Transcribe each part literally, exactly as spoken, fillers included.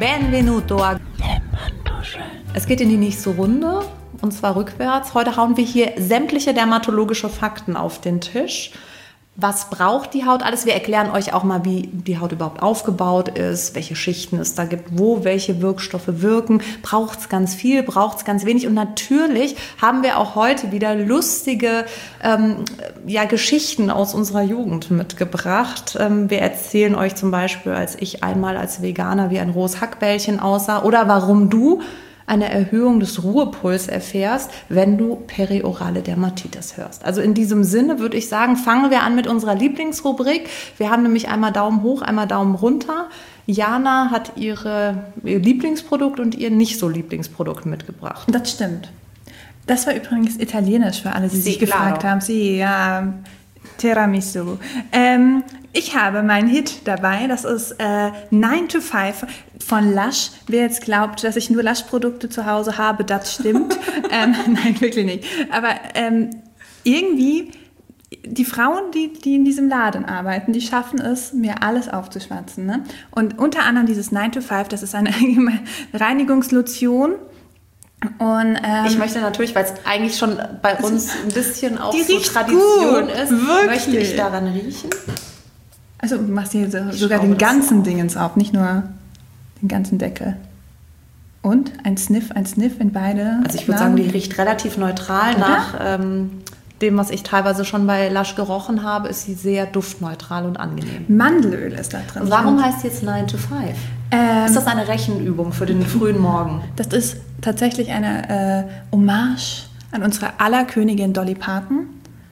Benvenuto a... Es geht in die nächste Runde, und zwar rückwärts. Heute hauen wir hier sämtliche dermatologische Fakten auf den Tisch. Was braucht die Haut alles? Wir erklären euch auch mal, wie die Haut überhaupt aufgebaut ist, welche Schichten es da gibt, wo welche Wirkstoffe wirken. Braucht es ganz viel, braucht es ganz wenig? Und natürlich haben wir auch heute wieder lustige ähm, ja, Geschichten aus unserer Jugend mitgebracht. Ähm, wir erzählen euch zum Beispiel, als ich einmal als Veganer wie ein rohes Hackbällchen aussah oder warum du eine Erhöhung des Ruhepuls erfährst, wenn du periorale Dermatitis hörst. Also in diesem Sinne würde ich sagen, fangen wir an mit unserer Lieblingsrubrik. Wir haben nämlich einmal Daumen hoch, einmal Daumen runter. Jana hat ihre, ihr Lieblingsprodukt und ihr nicht so Lieblingsprodukt mitgebracht. Das stimmt. Das war übrigens italienisch für alle, die sich gefragt haben. Sie, ja, Tiramisu. Ähm, ich habe meinen Hit dabei, das ist äh, nine to five von Lush. Wer jetzt glaubt, dass ich nur Lush-Produkte zu Hause habe, das stimmt. ähm, nein, wirklich nicht. Aber ähm, irgendwie, die Frauen, die, die in diesem Laden arbeiten, die schaffen es, mir alles aufzuschwatzen. Ne? Und unter anderem dieses nine to five, das ist eine Reinigungslotion. Und, ähm, ich möchte natürlich, weil es eigentlich schon bei uns ein bisschen auch so Tradition gut, ist, wirklich. möchte ich daran riechen. Also du machst hier so, sogar den ganzen Dingens auf, nicht nur den ganzen Deckel. Und ein Sniff, ein Sniff in beide. Also ich würde sagen, die riecht relativ neutral. Oder? Nach ähm, dem, was ich teilweise schon bei Lush gerochen habe, ist sie sehr duftneutral und angenehm. Mandelöl ist da drin. Warum heißt sie jetzt nine to five? Ähm, ist das eine Rechenübung für den frühen Morgen? Das ist tatsächlich eine äh, Hommage an unsere aller Königin Dolly Parton.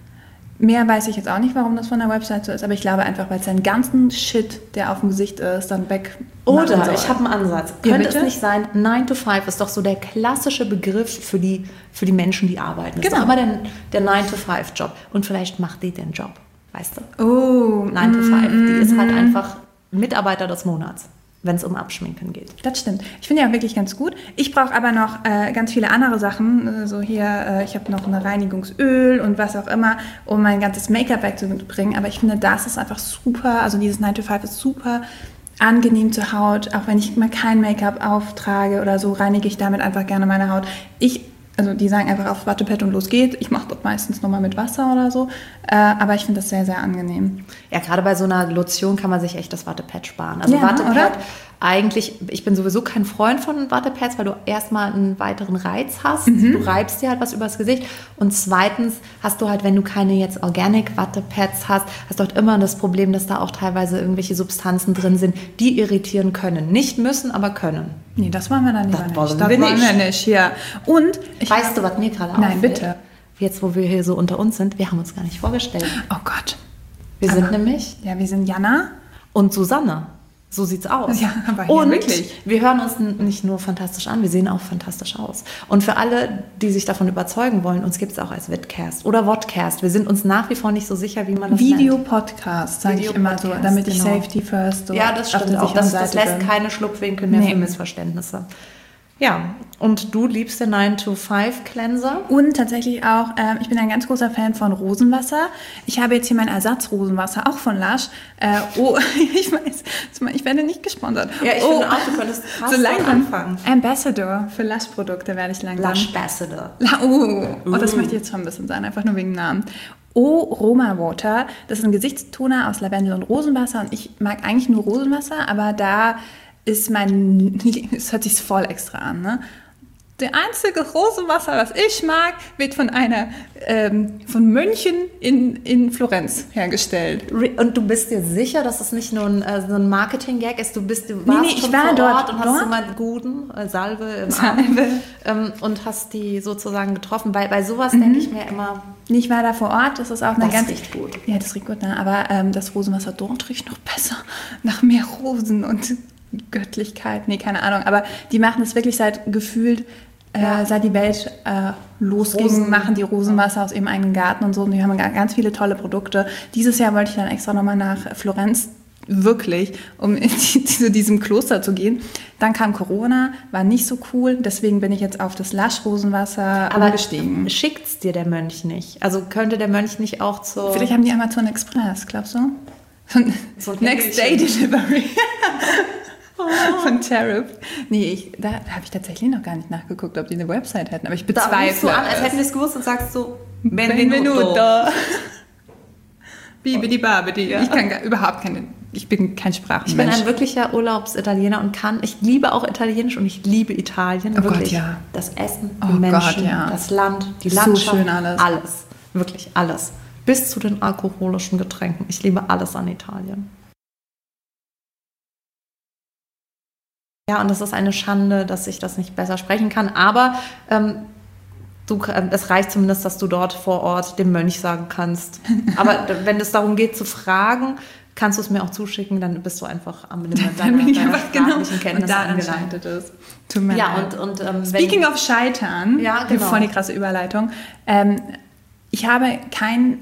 Mehr weiß ich jetzt auch nicht, warum das von der Website so ist, aber ich glaube einfach, weil es seinen ganzen Shit, der auf dem Gesicht ist, dann weg. Oder, ich habe einen Ansatz. Ja, Könnte bitte? es nicht sein, nine to five ist doch so der klassische Begriff für die, für die Menschen, die arbeiten. Das Genau. ist doch immer der, der nine to five Job. Und vielleicht macht die den Job, weißt du? Oh. nine to five, mm, die ist halt mm. einfach Mitarbeiter des Monats, wenn es um Abschminken geht. Das stimmt. Ich finde ja auch wirklich ganz gut. Ich brauche aber noch äh, ganz viele andere Sachen. So also hier, äh, ich habe noch ein Reinigungsöl und was auch immer, um mein ganzes Make-up wegzubringen. Aber ich finde, das ist einfach super. Also dieses nine to five ist super angenehm zur Haut. Auch wenn ich mal kein Make-up auftrage oder so, reinige ich damit einfach gerne meine Haut. Ich Also die sagen einfach auf Wattepad und los geht's. Ich mache das meistens nochmal mit Wasser oder so. Äh, aber ich finde das sehr, sehr angenehm. Ja, gerade bei so einer Lotion kann man sich echt das Wattepad sparen. Also Ja, Wattepad, oder? eigentlich, ich bin sowieso kein Freund von Wattepads, weil du erstmal einen weiteren Reiz hast. Mhm. Du reibst dir halt was übers Gesicht. Und zweitens hast du halt, wenn du keine jetzt Organic Wattepads hast, hast du halt immer das Problem, dass da auch teilweise irgendwelche Substanzen drin sind, die irritieren können. Nicht müssen, aber können. Nee, das wollen wir dann lieber Das nicht. wollen das wir wollen nicht. wir nicht, ja. Und ich, Weißt du, was mir gerade auffällt? Nein, bitte. Jetzt, wo wir hier so unter uns sind, wir haben uns gar nicht vorgestellt. Oh Gott. Wir Aber- sind nämlich Ja, wir sind Jana. und Susanne. So sieht's aus. Ja, aber hier und wirklich. wir hören uns n- nicht nur fantastisch an, wir sehen auch fantastisch aus. Und für alle, die sich davon überzeugen wollen, uns gibt es auch als Vidcast oder Vodcast. Wir sind uns nach wie vor nicht so sicher, wie man das nennt. Videopodcast, sage ich immer so, Videopodcast, damit ich genau. Safety first so Ja, das auf stimmt der auch. sicheren Das, das Seite lässt bin. keine Schlupfwinkel mehr Nee. für Missverständnisse. Ja, und du liebst den nine to five Cleanser? Und tatsächlich auch, ähm, ich bin ein ganz großer Fan von Rosenwasser. Ich habe jetzt hier mein Ersatzrosenwasser, auch von Lush. Äh, oh, ich weiß, ich werde nicht gesponsert. Ja, ich oh, finde auch, du könntest fast so langsam anfangen. Ambassador für Lush-Produkte werde ich langsam. Lush Ambassador. La- Oh, oh, das Uh. möchte ich jetzt schon ein bisschen sein, einfach nur wegen Namen. Oh, Roma Water, das ist ein Gesichtstoner aus Lavendel und Rosenwasser und ich mag eigentlich nur Rosenwasser, aber da ist mein, es hört sich voll extra an, ne? Der einzige Rosenwasser, das ich mag, wird von einer, ähm, von Mönchen in, in Florenz hergestellt. Und du bist dir sicher, dass es nicht nur ein, äh, so ein Marketing-Gag ist? Du bist, du Nee, warst nee, ich schon war vor dort. Ort und hast Dort? so mal Guden, äh, Salbe im Salbe. Arm ähm, und hast die sozusagen getroffen. Weil bei sowas denke ich mir immer, Nee, ich war da vor Ort, das ist auch eine das ganz... riecht gut. Ja, das riecht gut, ne? Aber ähm, das Rosenwasser dort riecht noch besser. Nach mehr Rosen und Göttlichkeit. Nee, keine Ahnung. Aber die machen es wirklich seit gefühlt, äh, Ja. seit die Welt äh, losging, Rosen. machen die Rosenwasser aus ihrem eigenen Garten und so. Und die haben ga- ganz viele tolle Produkte. Dieses Jahr wollte ich dann extra nochmal nach Florenz, wirklich, um in die, zu diesem Kloster zu gehen. Dann kam Corona, war nicht so cool. Deswegen bin ich jetzt auf das Lush-Rosenwasser Aber umgestiegen. schickt's dir der Mönch nicht? Also könnte der Mönch nicht auch zur... Vielleicht haben die Amazon Express, glaubst du? So ein Next Day Engelchen. Delivery. Von Cherub. Nee, ich, da habe ich tatsächlich noch gar nicht nachgeguckt, ob die eine Website hätten. Aber ich bezweifle. Da rufst du an, als hätten wir es gewusst und sagst so, Benvenuto. Benvenuto. Bibidi Babidi. Ja. Ich kann gar, überhaupt keine, ich bin kein Sprachenmensch. Ich bin ein wirklicher Urlaubsitaliener und kann, ich liebe auch Italienisch und ich liebe Italien. Oh wirklich. Gott, ja. Das Essen, die oh Menschen, Gott, ja. das Land, die Landschaft. So schön alles. Alles. Wirklich alles. Bis zu den alkoholischen Getränken. Ich liebe alles an Italien. Ja, und das ist eine Schande, dass ich das nicht besser sprechen kann. Aber ähm, du, äh, es reicht zumindest, dass du dort vor Ort dem Mönch sagen kannst. Aber wenn es darum geht zu fragen, kannst du es mir auch zuschicken, dann bist du einfach am Limit deiner, deiner sprachlichen Kenntnisse angelangt. Es. Tut mir ja, leid. und, und, ähm, Speaking of Scheitern, ja, genau. voll die krasse Überleitung. Ähm, ich habe kein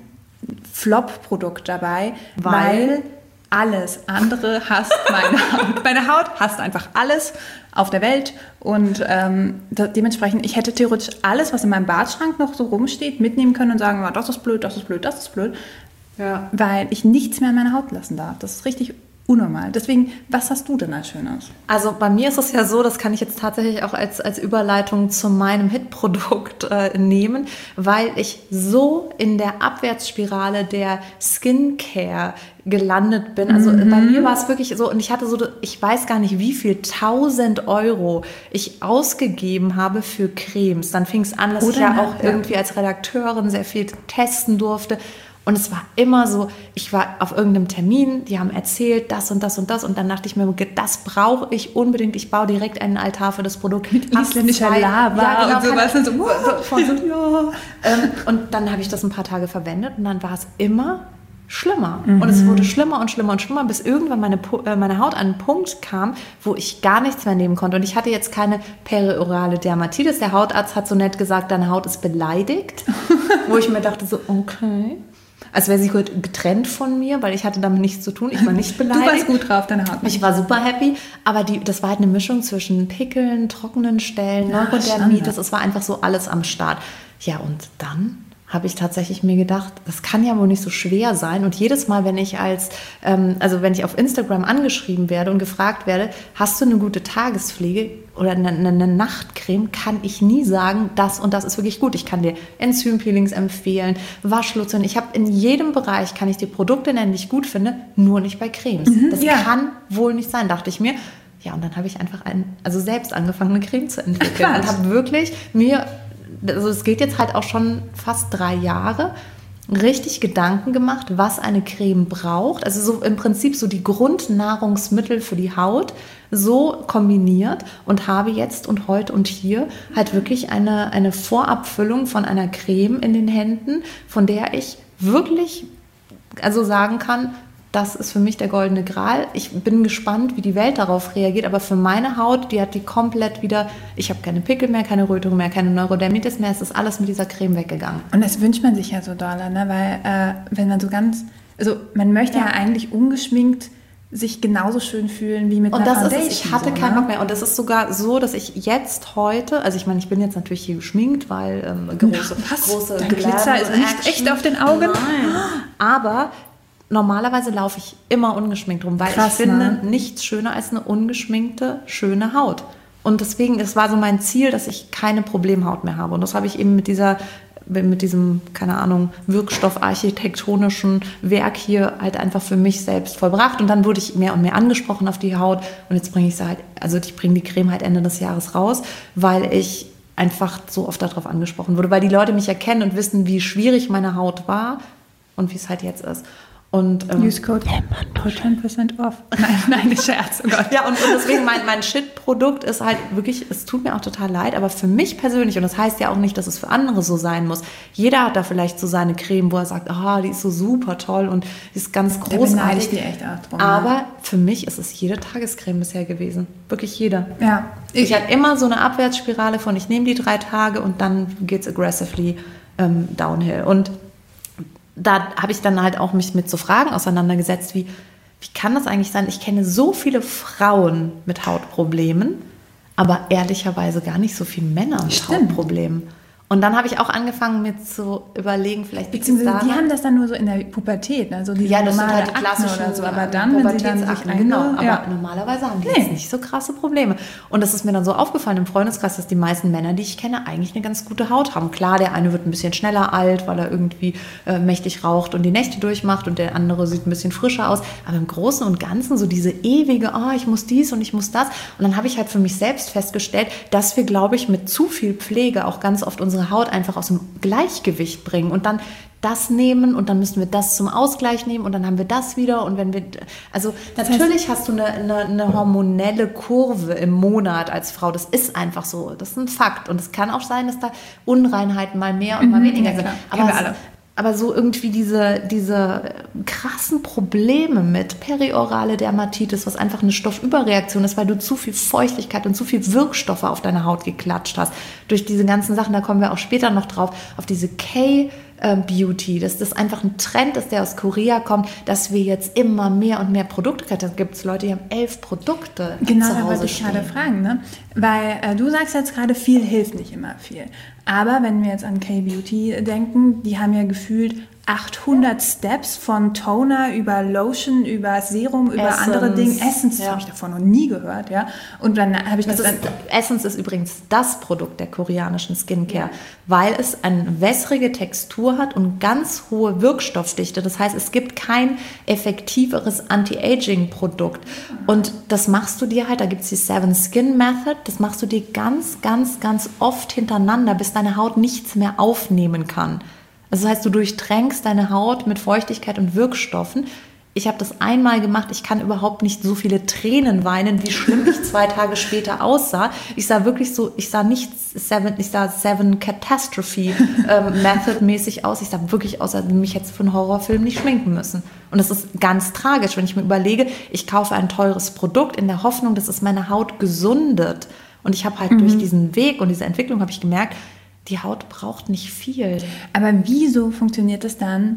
Flop-Produkt dabei, weil, weil alles andere hasst meine Haut. Meine Haut hasst einfach alles auf der Welt und ähm, da, dementsprechend, ich hätte theoretisch alles, was in meinem Badschrank noch so rumsteht, mitnehmen können und sagen, das ist blöd, das ist blöd, das ist blöd, ja. Weil ich nichts mehr an meine Haut lassen darf. Das ist richtig unnormal. Deswegen, was hast du denn als Schönes? Also bei mir ist es ja so, das kann ich jetzt tatsächlich auch als, als Überleitung zu meinem Hit-Produkt äh, nehmen, weil ich so in der Abwärtsspirale der Skincare gelandet bin. Also mhm. bei mir war es wirklich so, und ich hatte so, ich weiß gar nicht, wie viel tausend Euro ich ausgegeben habe für Cremes. Dann fing es an, dass Oder ich ja auch ja. irgendwie als Redakteurin sehr viel testen durfte. Und es war immer so, ich war auf irgendeinem Termin, die haben erzählt, das und das und das. Und dann dachte ich mir, das brauche ich unbedingt. Ich baue direkt einen Altar für das Produkt. Mit isländischer Lava ja, genau, und sowas. Und, so, von so, ja. ähm, und dann habe ich das ein paar Tage verwendet und dann war es immer schlimmer. Mhm. Und es wurde schlimmer und schlimmer und schlimmer, bis irgendwann meine, meine Haut an einen Punkt kam, wo ich gar nichts mehr nehmen konnte. Und ich hatte jetzt keine periorale Dermatitis. Der Hautarzt hat so nett gesagt, deine Haut ist beleidigt. Wo ich mir dachte so, okay. Als wäre sie getrennt von mir, weil ich hatte damit nichts zu tun. Ich war nicht beleidigt. Du warst gut drauf, deine Haut. Ich war super happy, aber die, das war halt eine Mischung zwischen Pickeln, trockenen Stellen, Neurodermitis. Es war einfach so alles am Start. Ja, und dann habe ich tatsächlich mir gedacht, das kann ja wohl nicht so schwer sein. Und jedes Mal, wenn ich als, ähm, also wenn ich auf Instagram angeschrieben werde und gefragt werde, hast du eine gute Tagespflege oder eine, eine Nachtcreme, kann ich nie sagen, das und das ist wirklich gut. Ich kann dir Enzympeelings empfehlen, Waschlotionen. Ich habe in jedem Bereich, kann ich dir Produkte nennen, die ich gut finde, nur nicht bei Cremes. Mhm, das ja. kann wohl nicht sein, dachte ich mir. Ja, und dann habe ich einfach ein, also selbst angefangen, eine Creme zu entwickeln. Ach, und habe wirklich mir, also es geht jetzt halt auch schon fast drei Jahre, richtig Gedanken gemacht, was eine Creme braucht. Also so im Prinzip so die Grundnahrungsmittel für die Haut so kombiniert und habe jetzt und heute und hier halt wirklich eine, eine Vorabfüllung von einer Creme in den Händen, von der ich wirklich also sagen kann, das ist für mich der goldene Gral. Ich bin gespannt, wie die Welt darauf reagiert, aber für meine Haut, die hat die komplett wieder, ich habe keine Pickel mehr, keine Rötung mehr, keine Neurodermitis mehr, es ist alles mit dieser Creme weggegangen. Und das wünscht man sich ja so doll, ne? Weil äh, wenn man so ganz, also man möchte ja, ja eigentlich ungeschminkt sich genauso schön fühlen wie mit und einer das Foundation. Ist, ich hatte so, keinen Bock mehr. Und das ist sogar so, dass ich jetzt heute, also ich meine, ich bin jetzt natürlich hier geschminkt, weil ähm, große, Na, was? große Dein Glitzer ist nicht echt auf den Augen? Nein. Aber normalerweise laufe ich immer ungeschminkt rum, weil Krass, ich finde ne? nichts schöner als eine ungeschminkte, schöne Haut. Und deswegen, es war so mein Ziel, dass ich keine Problemhaut mehr habe. Und das habe ich eben mit dieser, mit diesem, keine Ahnung, Wirkstoffarchitektonischen Werk hier halt einfach für mich selbst vollbracht. Und dann wurde ich mehr und mehr angesprochen auf die Haut. Und jetzt bringe ich sie halt, also ich bringe die Creme halt Ende des Jahres raus, weil ich einfach so oft darauf angesprochen wurde. Weil die Leute mich erkennen und wissen, wie schwierig meine Haut war und wie es halt jetzt ist. Und, ähm, Use Code zehn Prozent off. Nein, nein, Scherz, oh Gott. Ja, und, und deswegen mein, mein Shit-Produkt ist halt wirklich, es tut mir auch total leid, aber für mich persönlich, und das heißt ja auch nicht, dass es für andere so sein muss, jeder hat da vielleicht so seine Creme, wo er sagt, ah, die ist so super toll und die ist ganz großartig. Da beneide ich die echt auch drum. Aber für mich ist es jede Tagescreme bisher gewesen. Wirklich jede. Ja. Ich, ich hatte immer so eine Abwärtsspirale von, ich nehme die drei Tage und dann geht's aggressively ähm, downhill. Und da habe ich dann halt auch mich mit so Fragen auseinandergesetzt, wie, wie kann das eigentlich sein? Ich kenne so viele Frauen mit Hautproblemen, aber ehrlicherweise gar nicht so viele Männer mit Stimmt. Hautproblemen. Und dann habe ich auch angefangen, mir zu überlegen, vielleicht beziehungsweise die haben das dann nur so in der Pubertät, also diese ja, das normale sind halt die klassischen oder so, aber dann, wenn sie dann sich genau, aber ja. normalerweise haben die nee. jetzt nicht so krasse Probleme. Und das ist mir dann so aufgefallen im Freundeskreis, dass die meisten Männer, die ich kenne, eigentlich eine ganz gute Haut haben. Klar, der eine wird ein bisschen schneller alt, weil er irgendwie äh, mächtig raucht und die Nächte durchmacht und der andere sieht ein bisschen frischer aus. Aber im Großen und Ganzen so diese ewige, oh, ich muss dies und ich muss das. Und dann habe ich halt für mich selbst festgestellt, dass wir, glaube ich, mit zu viel Pflege auch ganz oft unsere Haut einfach aus dem Gleichgewicht bringen und dann das nehmen und dann müssen wir das zum Ausgleich nehmen und dann haben wir das wieder und wenn wir, also das natürlich heißt, hast du eine, eine, eine hormonelle Kurve im Monat als Frau, das ist einfach so, das ist ein Fakt und es kann auch sein, dass da Unreinheiten mal mehr und mhm, mal weniger ja, sind, aber, wir alle. aber so irgendwie diese, diese krassen Probleme mit periorale Dermatitis, was einfach eine Stoffüberreaktion ist, weil du zu viel Feuchtigkeit und zu viel Wirkstoffe auf deine Haut geklatscht hast, durch diese ganzen Sachen, da kommen wir auch später noch drauf, auf diese K- Beauty, dass das einfach ein Trend ist, der aus Korea kommt, dass wir jetzt immer mehr und mehr Produkte, da gibt es Leute, die haben elf Produkte genau, zu Hause da wollte ich gerade fragen, ne? Weil äh, du sagst jetzt gerade, viel hilft nicht immer viel. Aber wenn wir jetzt an K-Beauty denken, die haben ja gefühlt achthundert Steps von Toner über Lotion, über Serum, über Essence. andere Dinge. Essence, ja. habe ich davon noch nie gehört. Ja? Und dann habe ich das, das dann... Ist, Essence ist übrigens das Produkt der koreanischen Skincare, ja. weil es eine wässrige Textur hat und ganz hohe Wirkstoffdichte. Das heißt, es gibt kein effektiveres Anti-Aging-Produkt. Und das machst du dir halt, da gibt es die Seven Skin Method, das machst du dir ganz, ganz, ganz oft hintereinander, bis deine Haut nichts mehr aufnehmen kann. Also das heißt, du durchtränkst deine Haut mit Feuchtigkeit und Wirkstoffen. Ich habe das einmal gemacht. Ich kann überhaupt nicht so viele Tränen weinen, wie schlimm ich zwei Tage später aussah. Ich sah wirklich so, ich sah nicht Seven, ich sah Seven Catastrophe ähm, Method mäßig aus. Ich sah wirklich aus, als hätte mich jetzt für einen Horrorfilm nicht schminken müssen. Und das ist ganz tragisch, wenn ich mir überlege, ich kaufe ein teures Produkt in der Hoffnung, dass es meine Haut gesundet. Und ich habe halt mhm. durch diesen Weg und diese Entwicklung habe ich gemerkt, die Haut braucht nicht viel. Aber wieso funktioniert das dann?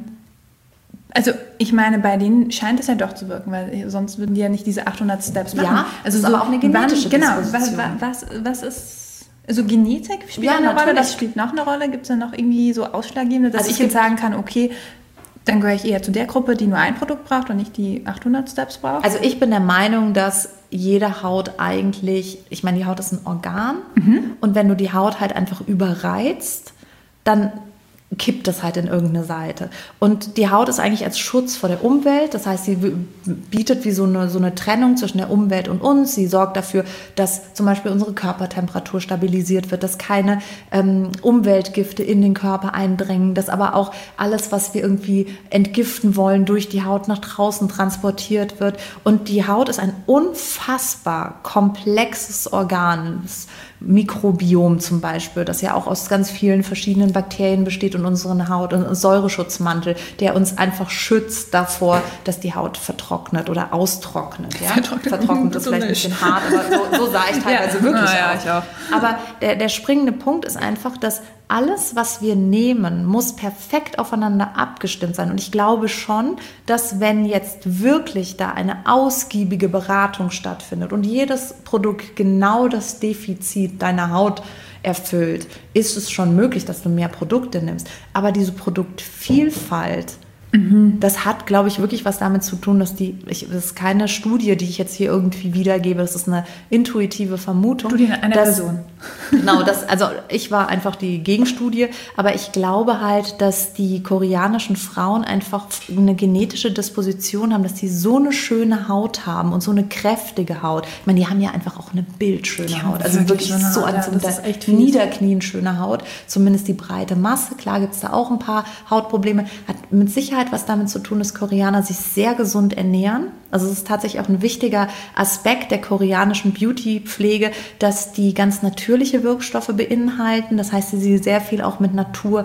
Also ich meine, bei denen scheint es ja doch zu wirken, weil sonst würden die ja nicht diese achthundert Steps machen. Ja, also das ist so, aber auch eine genetische wann, Genau, Disposition. was, was, was ist... Also Genetik spielt ja, eine natürlich. Rolle, das spielt noch eine Rolle. Gibt es da noch irgendwie so Ausschlaggebende, dass also ich jetzt sagen kann, okay, dann gehöre ich eher zu der Gruppe, die nur ein Produkt braucht und nicht die achthundert Steps braucht? Also ich bin der Meinung, dass jede Haut eigentlich, ich meine, die Haut ist ein Organ mhm. und wenn du die Haut halt einfach überreizt, dann kippt das halt in irgendeine Seite. Und die Haut ist eigentlich als Schutz vor der Umwelt. Das heißt, sie bietet wie so eine, so eine Trennung zwischen der Umwelt und uns. Sie sorgt dafür, dass zum Beispiel unsere Körpertemperatur stabilisiert wird, dass keine ähm, Umweltgifte in den Körper eindringen, dass aber auch alles, was wir irgendwie entgiften wollen, durch die Haut nach draußen transportiert wird. Und die Haut ist ein unfassbar komplexes Organ. Das Mikrobiom zum Beispiel, das ja auch aus ganz vielen verschiedenen Bakterien besteht und unseren Haut und Säureschutzmantel, der uns einfach schützt davor, dass die Haut vertrocknet oder austrocknet. Ja? Vertrocknet, vertrocknet ist vielleicht ein bisschen hart, aber so, so sah ich teilweise ja. wirklich ja, aus. Ich auch. Aber der, der springende Punkt ist einfach, dass alles, was wir nehmen, muss perfekt aufeinander abgestimmt sein. Und ich glaube schon, dass wenn jetzt wirklich da eine ausgiebige Beratung stattfindet und jedes Produkt genau das Defizit deiner Haut erfüllt, ist es schon möglich, dass du mehr Produkte nimmst. Aber diese Produktvielfalt, mhm. das hat, glaube ich, wirklich was damit zu tun, dass die, ich, das ist keine Studie, die ich jetzt hier irgendwie wiedergebe, das ist eine intuitive Vermutung. Studie einer dass, Person. Genau, das, also ich war einfach die Gegenstudie, aber ich glaube halt, dass die koreanischen Frauen einfach eine genetische Disposition haben, dass die so eine schöne Haut haben und so eine kräftige Haut. Ich meine, die haben ja einfach auch eine bildschöne die Haut, also wirklich so, so eine ja, Niederknien schöne Haut, zumindest die breite Masse. Klar gibt es da auch ein paar Hautprobleme, hat mit Sicherheit was damit zu tun, dass Koreaner sich sehr gesund ernähren. Also es ist tatsächlich auch ein wichtiger Aspekt der koreanischen Beauty-Pflege, dass die ganz natürliche Wirkstoffe beinhalten. Das heißt, sie sehr viel auch mit Natur,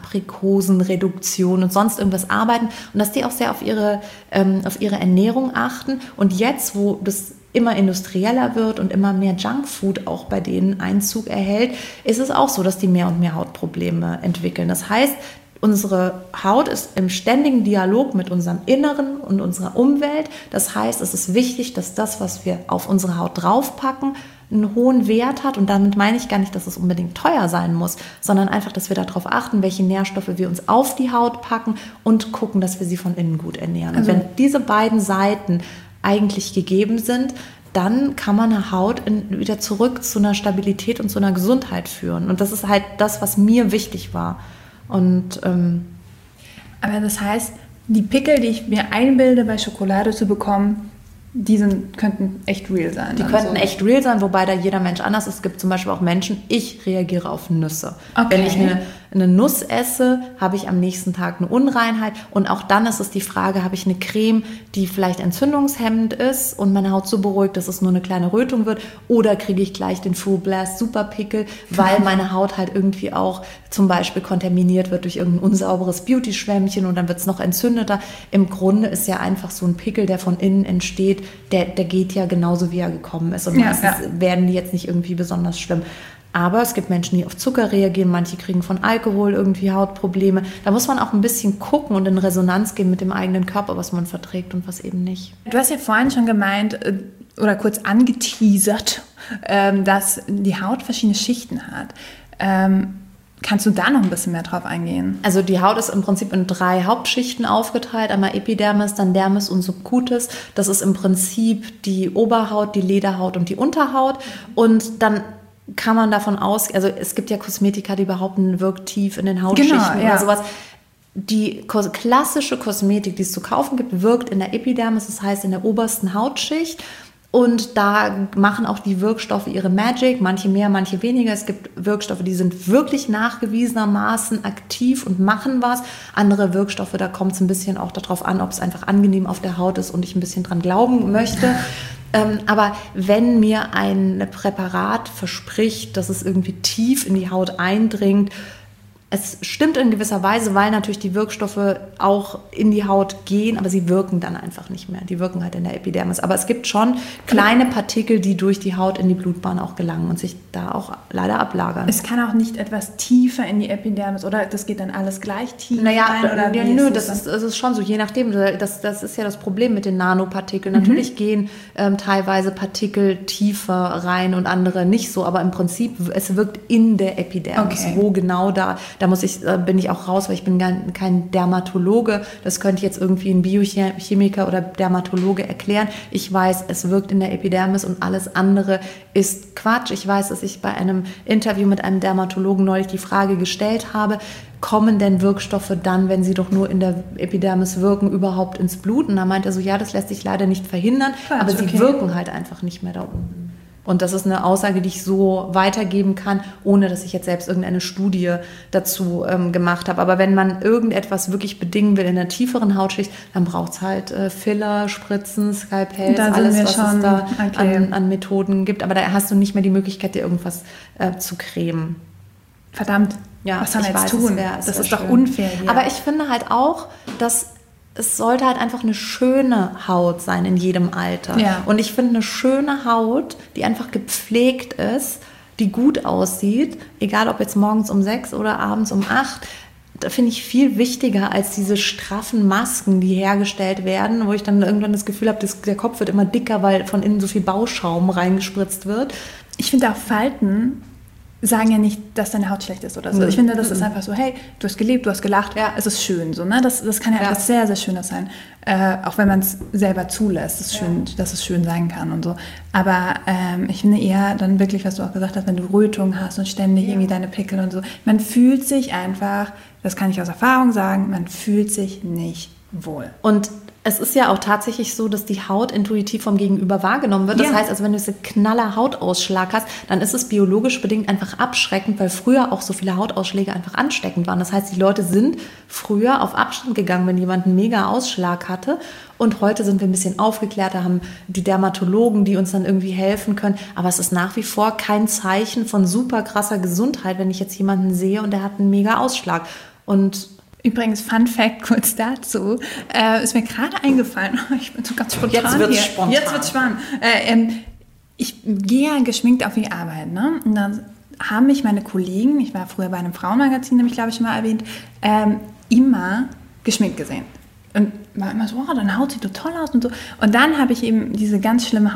Aprikosenreduktion und sonst irgendwas arbeiten und dass die auch sehr auf ihre, ähm, auf ihre Ernährung achten. Und jetzt, wo das immer industrieller wird und immer mehr Junkfood auch bei denen Einzug erhält, ist es auch so, dass die mehr und mehr Hautprobleme entwickeln. Das heißt, unsere Haut ist im ständigen Dialog mit unserem Inneren und unserer Umwelt. Das heißt, es ist wichtig, dass das, was wir auf unsere Haut draufpacken, einen hohen Wert hat. Und damit meine ich gar nicht, dass es unbedingt teuer sein muss, sondern einfach, dass wir darauf achten, welche Nährstoffe wir uns auf die Haut packen und gucken, dass wir sie von innen gut ernähren. Also, und wenn diese beiden Seiten eigentlich gegeben sind, dann kann man eine Haut in, wieder zurück zu einer Stabilität und zu einer Gesundheit führen. Und das ist halt das, was mir wichtig war. Und ähm, aber das heißt, die Pickel, die ich mir einbilde, bei Schokolade zu bekommen, die sind, könnten echt real sein. Die könnten so. echt real sein, wobei da jeder Mensch anders ist. Es gibt zum Beispiel auch Menschen, ich reagiere auf Nüsse. Okay. Wenn ich eine, eine Nuss esse, habe ich am nächsten Tag eine Unreinheit. Und auch dann ist es die Frage, habe ich eine Creme, die vielleicht entzündungshemmend ist und meine Haut so beruhigt, dass es nur eine kleine Rötung wird, oder kriege ich gleich den Full Blast Superpickel, weil meine Haut halt irgendwie auch zum Beispiel kontaminiert wird durch irgendein unsauberes Beauty-Schwämmchen und dann wird es noch entzündeter. Im Grunde ist ja einfach so ein Pickel, der von innen entsteht, Der, der geht ja genauso, wie er gekommen ist. Und meistens ja, ja. werden die jetzt nicht irgendwie besonders schlimm. Aber es gibt Menschen, die auf Zucker reagieren. Manche kriegen von Alkohol irgendwie Hautprobleme. Da muss man auch ein bisschen gucken und in Resonanz gehen mit dem eigenen Körper, was man verträgt und was eben nicht. Du hast ja vorhin schon gemeint oder kurz angeteasert, dass die Haut verschiedene Schichten hat. Kannst du da noch ein bisschen mehr drauf eingehen? Also die Haut ist im Prinzip in drei Hauptschichten aufgeteilt. Einmal Epidermis, dann Dermis und Subcutis. Das ist im Prinzip die Oberhaut, die Lederhaut und die Unterhaut. Und dann kann man davon aus, also es gibt ja Kosmetika, die behaupten, wirkt tief in den Hautschichten genau, ja. oder sowas. Die klassische Kosmetik, die es zu kaufen gibt, wirkt in der Epidermis, das heißt in der obersten Hautschicht. Und da machen auch die Wirkstoffe ihre Magic, manche mehr, manche weniger. Es gibt Wirkstoffe, die sind wirklich nachgewiesenermaßen aktiv und machen was. Andere Wirkstoffe, da kommt es ein bisschen auch darauf an, ob es einfach angenehm auf der Haut ist und ich ein bisschen dran glauben möchte. ähm, aber wenn mir ein Präparat verspricht, dass es irgendwie tief in die Haut eindringt, es stimmt in gewisser Weise, weil natürlich die Wirkstoffe auch in die Haut gehen, aber sie wirken dann einfach nicht mehr. Die wirken halt in der Epidermis. Aber es gibt schon kleine Partikel, die durch die Haut in die Blutbahn auch gelangen und sich da auch leider ablagern. Es kann auch nicht etwas tiefer in die Epidermis oder das geht dann alles gleich tief naja, rein? Oder ja, nö, das ist, das ist schon so, je nachdem. Das, das ist ja das Problem mit den Nanopartikeln. Mhm. Natürlich gehen ähm, teilweise Partikel tiefer rein und andere nicht so, aber im Prinzip, es wirkt in der Epidermis. Okay. Wo genau da... Da muss ich, bin ich auch raus, weil ich bin kein Dermatologe. Das könnte jetzt irgendwie ein Biochemiker oder Dermatologe erklären. Ich weiß, es wirkt in der Epidermis und alles andere ist Quatsch. Ich weiß, dass ich bei einem Interview mit einem Dermatologen neulich die Frage gestellt habe, kommen denn Wirkstoffe dann, wenn sie doch nur in der Epidermis wirken, überhaupt ins Blut? Und da meint er so, ja, das lässt sich leider nicht verhindern, Quatsch, aber sie okay. wirken halt einfach nicht mehr da unten. Und das ist eine Aussage, die ich so weitergeben kann, ohne dass ich jetzt selbst irgendeine Studie dazu ähm, gemacht habe. Aber wenn man irgendetwas wirklich bedingen will in der tieferen Hautschicht, dann braucht es halt äh, Filler, Spritzen, Skalpells, alles, was schon, es da okay. an, an Methoden gibt. Aber da hast du nicht mehr die Möglichkeit, dir irgendwas äh, zu cremen. Verdammt, ja, was sollen wir jetzt weiß, tun? Wär, das ist schön. Doch unfair hier. Aber ich finde halt auch, dass es sollte halt einfach eine schöne Haut sein in jedem Alter. Ja. Und ich finde eine schöne Haut, die einfach gepflegt ist, die gut aussieht, egal ob jetzt morgens um sechs oder abends um acht, da finde ich viel wichtiger als diese straffen Masken, die hergestellt werden, wo ich dann irgendwann das Gefühl habe, dass der Kopf wird immer dicker, weil von innen so viel Bauschaum reingespritzt wird. Ich finde auch Falten sagen ja nicht, dass deine Haut schlecht ist oder so. Mhm. Ich finde, das ist einfach so, hey, du hast gelebt, du hast gelacht, ja. es ist schön. So, ne? das, das kann ja, ja etwas sehr, sehr Schönes sein. Äh, auch wenn man es selber zulässt, dass, ja. schön, dass es schön sein kann und so. Aber ähm, ich finde eher dann wirklich, was du auch gesagt hast, wenn du Rötung hast und ständig ja. irgendwie deine Pickel und so. Man fühlt sich einfach, das kann ich aus Erfahrung sagen, man fühlt sich nicht wohl. Und es ist ja auch tatsächlich so, dass die Haut intuitiv vom Gegenüber wahrgenommen wird. Das ja. heißt, also wenn du einen knaller Hautausschlag hast, dann ist es biologisch bedingt einfach abschreckend, weil früher auch so viele Hautausschläge einfach ansteckend waren. Das heißt, die Leute sind früher auf Abstand gegangen, wenn jemand einen mega Ausschlag hatte. Und heute sind wir ein bisschen aufgeklärter, haben die Dermatologen, die uns dann irgendwie helfen können. Aber es ist nach wie vor kein Zeichen von super krasser Gesundheit, wenn ich jetzt jemanden sehe und der hat einen mega Ausschlag. Und übrigens, Fun Fact kurz dazu, äh, ist mir gerade eingefallen, ich bin so ganz spontan Jetzt wird's hier. Spontan. Jetzt wird's spannend. Äh, ähm, ich gehe ja geschminkt auf die Arbeit, ne? Und dann haben mich meine Kollegen, ich war früher bei einem Frauenmagazin, habe ich glaube ich schon mal erwähnt, ähm, immer geschminkt gesehen. Und war immer so, oh, deine Haut sieht so toll aus und so. Und dann habe ich eben diese ganz schlimme Haut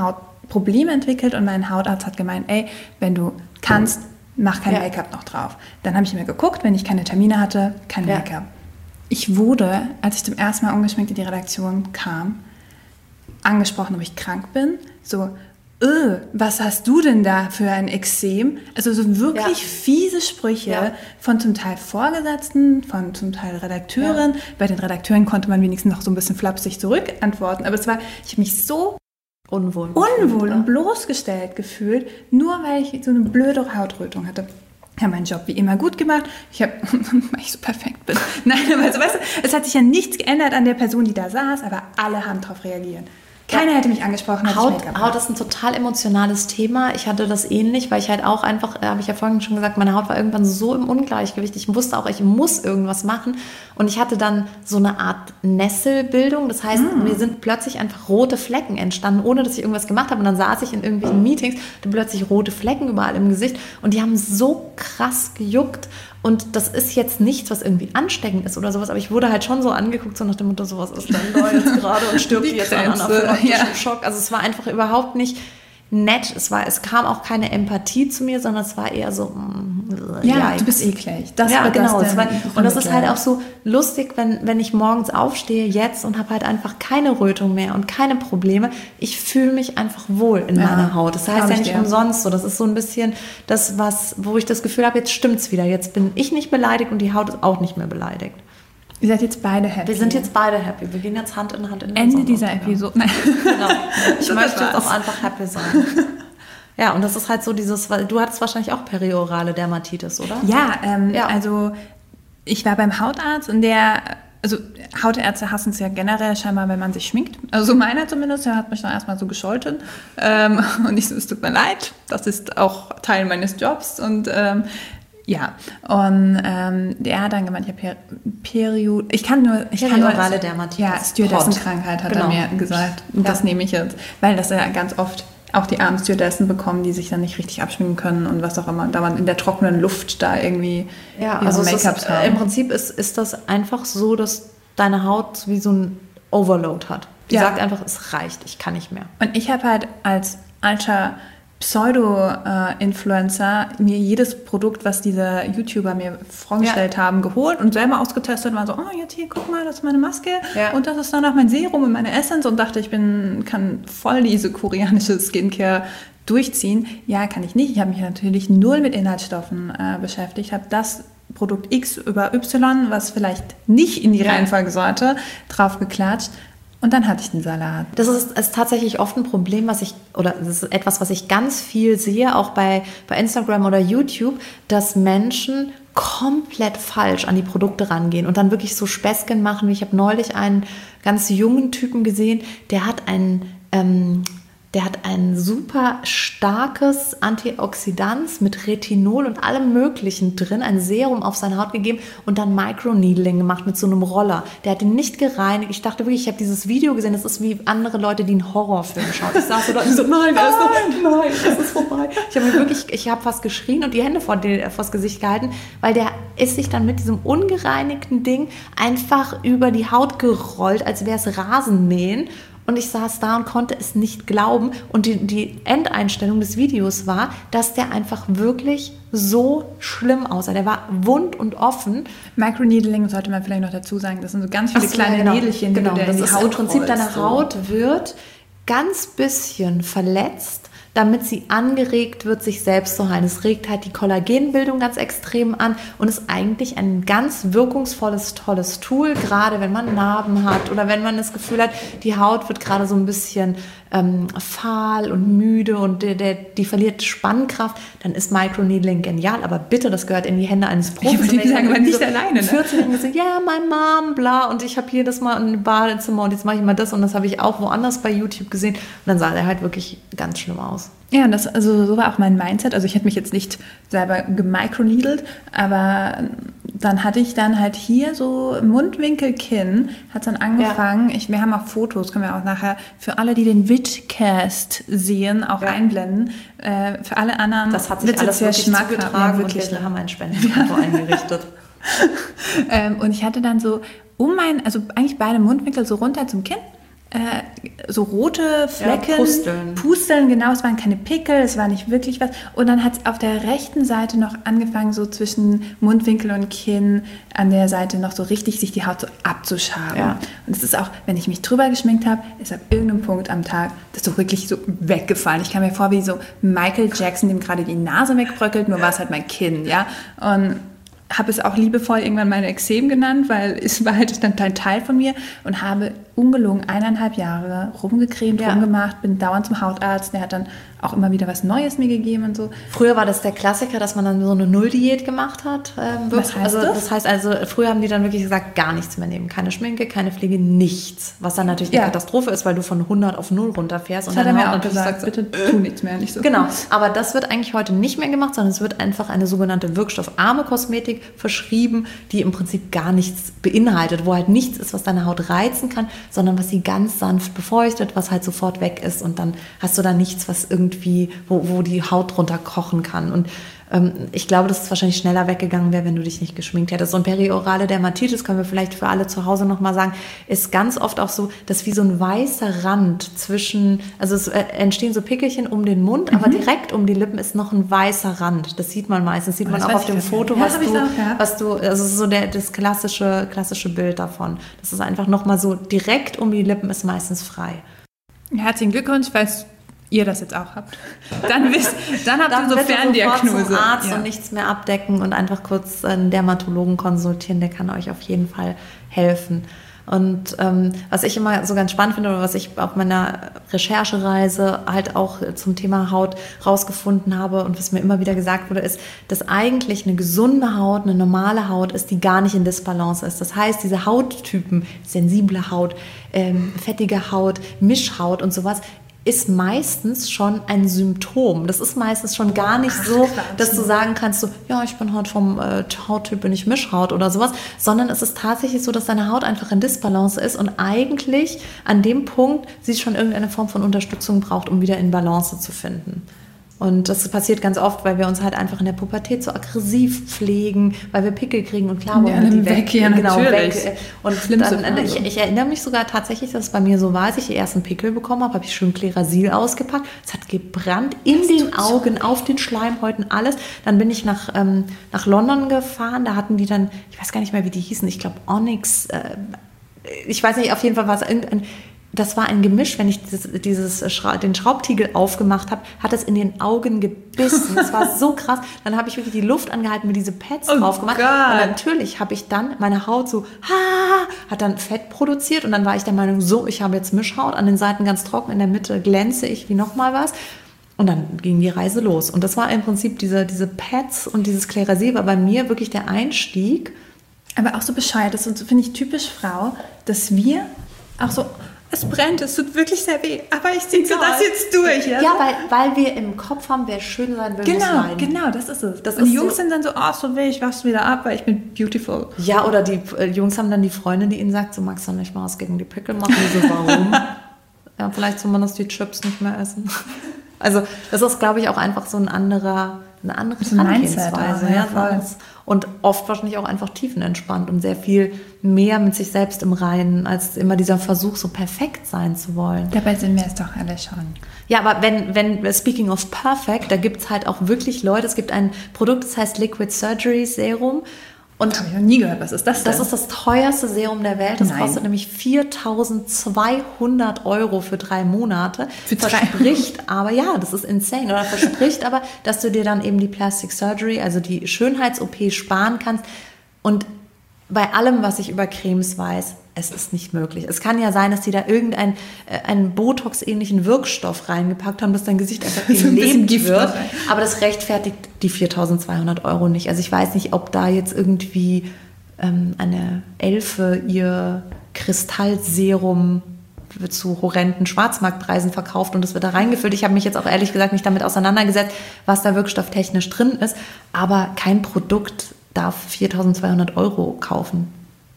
Probleme entwickelt und mein Hautarzt hat gemeint, ey, wenn du kannst, mach kein ja. Make-up noch drauf. Dann habe ich mir geguckt, wenn ich keine Termine hatte, kein ja. Make-up. Ich wurde, als ich zum ersten Mal ungeschminkt in die Redaktion kam, angesprochen, ob ich krank bin. So, öh, was hast du denn da für ein Ekzem? Also so wirklich ja. fiese Sprüche ja. von zum Teil Vorgesetzten, von zum Teil Redakteuren. Ja. Bei den Redakteuren konnte man wenigstens noch so ein bisschen flapsig zurückantworten. Aber es war, ich habe mich so unwohl, unwohl und bloßgestellt gefühlt, nur weil ich so eine blöde Hautrötung hatte. Ich habe meinen Job wie immer gut gemacht. Ich habe, weil ich so perfekt bin. Nein, aber also, weißt du, es hat sich ja nichts geändert an der Person, die da saß, aber alle haben darauf reagiert. Keiner hätte mich angesprochen. Haut, Haut ist ein total emotionales Thema. Ich hatte das ähnlich, weil ich halt auch einfach, äh, habe ich ja vorhin schon gesagt, meine Haut war irgendwann so im Ungleichgewicht. Ich wusste auch, ich muss irgendwas machen. Und ich hatte dann so eine Art Nesselbildung. Das heißt, mm. mir sind plötzlich einfach rote Flecken entstanden, ohne dass ich irgendwas gemacht habe. Und dann saß ich in irgendwelchen Meetings, hatte plötzlich rote Flecken überall im Gesicht. Und die haben so krass gejuckt. Und das ist jetzt nichts, was irgendwie ansteckend ist oder sowas, aber ich wurde halt schon so angeguckt, so nach dem Motto, sowas ist dann da jetzt gerade und stirbt die jetzt an anaphylaktischem ja. Schock. Also es war einfach überhaupt nicht nett. Es war, es kam auch keine Empathie zu mir, sondern es war eher so, mm, ja, ja, du bist eklig. Das ja, genau. Das war, und das ist halt auch so lustig, wenn, wenn ich morgens aufstehe jetzt und habe halt einfach keine Rötung mehr und keine Probleme. Ich fühle mich einfach wohl in ja, meiner Haut. Das heißt ja nicht dir. umsonst so. Das ist so ein bisschen das, was, wo ich das Gefühl habe, jetzt stimmt's wieder. Jetzt bin ich nicht beleidigt und die Haut ist auch nicht mehr beleidigt. Ihr seid jetzt beide happy. Wir sind jetzt beide happy. Wir gehen jetzt Hand in Hand in den Ende dieser Episode. Nein. Genau. Ich möchte jetzt auch einfach happy sein. Ja, und das ist halt so dieses, weil du hattest wahrscheinlich auch periorale Dermatitis, oder? Ja, ähm, ja. also ich war beim Hautarzt und der, also Hautärzte hassen es ja generell scheinbar, wenn man sich schminkt. Also meiner zumindest, der hat mich dann erstmal so gescholten. Ähm, und ich so, es tut mir leid, das ist auch Teil meines Jobs und ähm, ja, und ähm, der hat dann gemeint, ich habe per Period, ich kann nur, ich kann nur, orale Dermatitis. Ja, Stewardessenkrankheit hat genau. er mir gesagt. Und ja. das nehme ich jetzt, weil das ja ganz oft auch die armen Stewardessen bekommen, die sich dann nicht richtig abschminken können und was auch immer, da man in der trockenen Luft da irgendwie ja, also Make-ups ist, haben. Im Prinzip ist, ist das einfach so, dass deine Haut wie so ein Overload hat. Die ja. sagt einfach, es reicht, ich kann nicht mehr. Und ich habe halt als alter Pseudo-Influencer mir jedes Produkt, was diese YouTuber mir vorgestellt ja. haben, geholt und selber ausgetestet und war so, oh, jetzt hier, guck mal, das ist meine Maske ja. und das ist dann auch mein Serum und meine Essence und dachte, ich bin, kann voll diese koreanische Skincare durchziehen. Ja, kann ich nicht. Ich habe mich natürlich null mit Inhaltsstoffen äh, beschäftigt, habe das Produkt X über Y, was vielleicht nicht in die ja. Reihenfolge sollte, drauf geklatscht. Und dann hatte ich den Salat. Das ist, ist tatsächlich oft ein Problem, was ich, oder das ist etwas, was ich ganz viel sehe, auch bei, bei Instagram oder YouTube, dass Menschen komplett falsch an die Produkte rangehen und dann wirklich so Späßchen machen. Ich habe neulich einen ganz jungen Typen gesehen, der hat einen, ähm, der hat ein super starkes Antioxidant mit Retinol und allem Möglichen drin, ein Serum auf seine Haut gegeben und dann Microneedling gemacht mit so einem Roller. Der hat ihn nicht gereinigt. Ich dachte wirklich, ich habe dieses Video gesehen, das ist wie andere Leute, die einen Horrorfilm schauen. Ich saß so da und so, nein, er ist noch, nein, das ist vorbei. Ich habe wirklich, ich habe fast geschrien und die Hände vor, die, vor das Gesicht gehalten, weil der ist sich dann mit diesem ungereinigten Ding einfach über die Haut gerollt, als wäre es Rasenmähen. Und ich saß da und konnte es nicht glauben. Und die, die Endeinstellung des Videos war, dass der einfach wirklich so schlimm aussah. Der war wund und offen. Microneedling sollte man vielleicht noch dazu sagen. Das sind so ganz viele so, kleine ja, genau. Nädelchen, genau. die du das in die ist Haut im Prinzip rollst, deine so. Haut wird ganz bisschen verletzt, damit sie angeregt wird, sich selbst zu heilen. Es regt halt die Kollagenbildung ganz extrem an und ist eigentlich ein ganz wirkungsvolles, tolles Tool, gerade wenn man Narben hat oder wenn man das Gefühl hat, die Haut wird gerade so ein bisschen ähm, fahl und müde und der, der, die verliert Spannkraft, dann ist Microneedling genial, aber bitte, das gehört in die Hände eines Profis. Ich würde sagen, aber nicht so alleine, ne? vierzehn gesagt, ja, yeah, mein Mom, bla, und ich habe hier das mal im Badezimmer und jetzt mache ich mal das und das habe ich auch woanders bei YouTube gesehen und dann sah der halt wirklich ganz schlimm aus. Ja, das, also so war auch mein Mindset. Also ich hätte mich jetzt nicht selber gemicroneedelt, aber dann hatte ich dann halt hier so Mundwinkel, Kinn, hat dann angefangen. Ja. Ich, wir haben auch Fotos, können wir auch nachher für alle, die den Vidcast sehen, auch ja. einblenden. Äh, für alle anderen. Das hat sich alles wirklich zugetragen und wir haben ein Spendenkonto eingerichtet. ähm, und ich hatte dann so um mein, also eigentlich beide Mundwinkel so runter zum Kinn. Äh, so rote Flecken, ja, Pusteln. Pusteln, genau, es waren keine Pickel, es war nicht wirklich was. Und dann hat es auf der rechten Seite noch angefangen, so zwischen Mundwinkel und Kinn an der Seite noch so richtig sich die Haut so abzuschaben. Ja. Und es ist auch, wenn ich mich drüber geschminkt habe, ist ab irgendeinem Punkt am Tag das so wirklich so weggefallen. Ich kam mir vor wie so Michael Jackson, dem gerade die Nase wegbröckelt, nur war es halt mein Kinn, ja. Und habe es auch liebevoll irgendwann meine Ekzem genannt, weil es war halt dann ein Teil von mir und habe ungelogen eineinhalb Jahre rumgecremt, ja. rumgemacht, bin dauernd zum Hautarzt, der hat dann auch immer wieder was Neues mir gegeben und so. Früher war das der Klassiker, dass man dann so eine Null-Diät gemacht hat. Ähm, was heißt also, das? Das heißt also, früher haben die dann wirklich gesagt, gar nichts mehr nehmen. Keine Schminke, keine Pflege, nichts. Was dann natürlich eine ja. Katastrophe ist, weil du von hundert auf null runterfährst. Das und hat er dann mir auch gesagt, sagt, bitte tu nichts mehr, nicht so. Genau, aber das wird eigentlich heute nicht mehr gemacht, sondern es wird einfach eine sogenannte wirkstoffarme Kosmetik verschrieben, die im Prinzip gar nichts beinhaltet, wo halt nichts ist, was deine Haut reizen kann, sondern was sie ganz sanft befeuchtet, was halt sofort weg ist und dann hast du da nichts, was irgendwie, wo, wo die Haut drunter kochen kann. Und ähm, ich glaube, dass es wahrscheinlich schneller weggegangen wäre, wenn du dich nicht geschminkt hättest. Und periorale Dermatitis, können wir vielleicht für alle zu Hause nochmal sagen, ist ganz oft auch so, dass wie so ein weißer Rand zwischen, also es äh, entstehen so Pickelchen um den Mund, mhm. aber direkt um die Lippen ist noch ein weißer Rand. Das sieht man meistens, sieht oh, man auch auf dem Foto, ja, was, du, auch, ja. was du, also so der, das klassische, klassische Bild davon. Das ist einfach nochmal so, direkt um die Lippen ist meistens frei. Herzlichen Glückwunsch, falls ihr das jetzt auch habt. Dann, wisst, dann habt dann ihr so Ferndiagnose. Zum Arzt ja. und nichts mehr abdecken und einfach kurz einen Dermatologen konsultieren, der kann euch auf jeden Fall helfen. Und ähm, was ich immer so ganz spannend finde oder was ich auf meiner Recherchereise halt auch zum Thema Haut rausgefunden habe und was mir immer wieder gesagt wurde, ist, dass eigentlich eine gesunde Haut, eine normale Haut ist, die gar nicht in Disbalance ist. Das heißt, diese Hauttypen, sensible Haut, ähm, fettige Haut, Mischhaut und sowas, ist meistens schon ein Symptom. Das ist meistens schon gar nicht so, dass du sagen kannst, so, ja, ich bin halt vom äh, Hauttyp, bin ich Mischhaut oder sowas, sondern es ist tatsächlich so, dass deine Haut einfach in Disbalance ist und eigentlich an dem Punkt sie schon irgendeine Form von Unterstützung braucht, um wieder in Balance zu finden. Und das passiert ganz oft, weil wir uns halt einfach in der Pubertät so aggressiv pflegen, weil wir Pickel kriegen und klar, ja, die weg, ja, genau, weg. Und dann, ich, ich erinnere mich sogar tatsächlich, dass es bei mir so war, als ich die ersten Pickel bekommen habe, habe ich schön Klerasil ausgepackt. Es hat gebrannt in das den Augen, auf den Schleimhäuten, alles. Dann bin ich nach, ähm, nach London gefahren, da hatten die dann, ich weiß gar nicht mehr, wie die hießen, ich glaube Onyx, äh, ich weiß nicht, auf jeden Fall war es irgendein, das war ein Gemisch, wenn ich dieses, dieses, den Schraubtiegel aufgemacht habe, hat es in den Augen gebissen. Das war so krass. Dann habe ich wirklich die Luft angehalten, mir diese Pads oh drauf gemacht. God. Und natürlich habe ich dann meine Haut so, ha, hat dann Fett produziert. Und dann war ich der Meinung, so, ich habe jetzt Mischhaut, an den Seiten ganz trocken, in der Mitte glänze ich wie nochmal was. Und dann ging die Reise los. Und das war im Prinzip diese, diese Pads und dieses Klerasil war bei mir wirklich der Einstieg. Aber auch so bescheuert, das finde ich typisch Frau, dass wir auch so, es brennt, es tut wirklich sehr weh, aber ich ziehe so das jetzt durch. Ja, ja weil, weil wir im Kopf haben, wer schön sein will, genau, muss leiden. Genau, das ist es. Das und ist die Jungs so, sind dann so, oh, so weh, ich wach's wieder ab, weil ich bin beautiful. Ja, oder die äh, Jungs haben dann die Freundin, die ihnen sagt, so magst du nicht mal was gegen die Pickel machen. Die so, warum? Ja, vielleicht soll man das die Chips nicht mehr essen. Also das ist, glaube ich, auch einfach so ein anderer, eine andere Herangehensweise. Ja, voll. Und oft wahrscheinlich auch einfach tiefenentspannt und sehr viel mehr mit sich selbst im Reinen, als immer dieser Versuch, so perfekt sein zu wollen. Dabei sind wir es doch alle schon. Ja, aber wenn, wenn speaking of perfect, da gibt es halt auch wirklich Leute, es gibt ein Produkt, das heißt Liquid Surgery Serum. Und habe ich noch nie gehört, was ist das denn? Das ist das teuerste Serum der Welt. Das Nein. kostet nämlich viertausendzweihundert Euro für drei Monate. Für drei verspricht aber, ja, das ist insane. Oder verspricht aber, dass du dir dann eben die Plastic Surgery, also die Schönheits-O P sparen kannst. Und bei allem, was ich über Cremes weiß, es ist nicht möglich. Es kann ja sein, dass die da irgendeinen äh, einen Botox-ähnlichen Wirkstoff reingepackt haben, dass dein Gesicht einfach gelebt wird. Aber das rechtfertigt die viertausendzweihundert Euro nicht. Also ich weiß nicht, ob da jetzt irgendwie ähm, eine Elfe ihr Kristallserum zu horrenden Schwarzmarktpreisen verkauft und das wird da reingefüllt. Ich habe mich jetzt auch ehrlich gesagt nicht damit auseinandergesetzt, was da wirkstofftechnisch drin ist. Aber kein Produkt darf viertausendzweihundert Euro kaufen.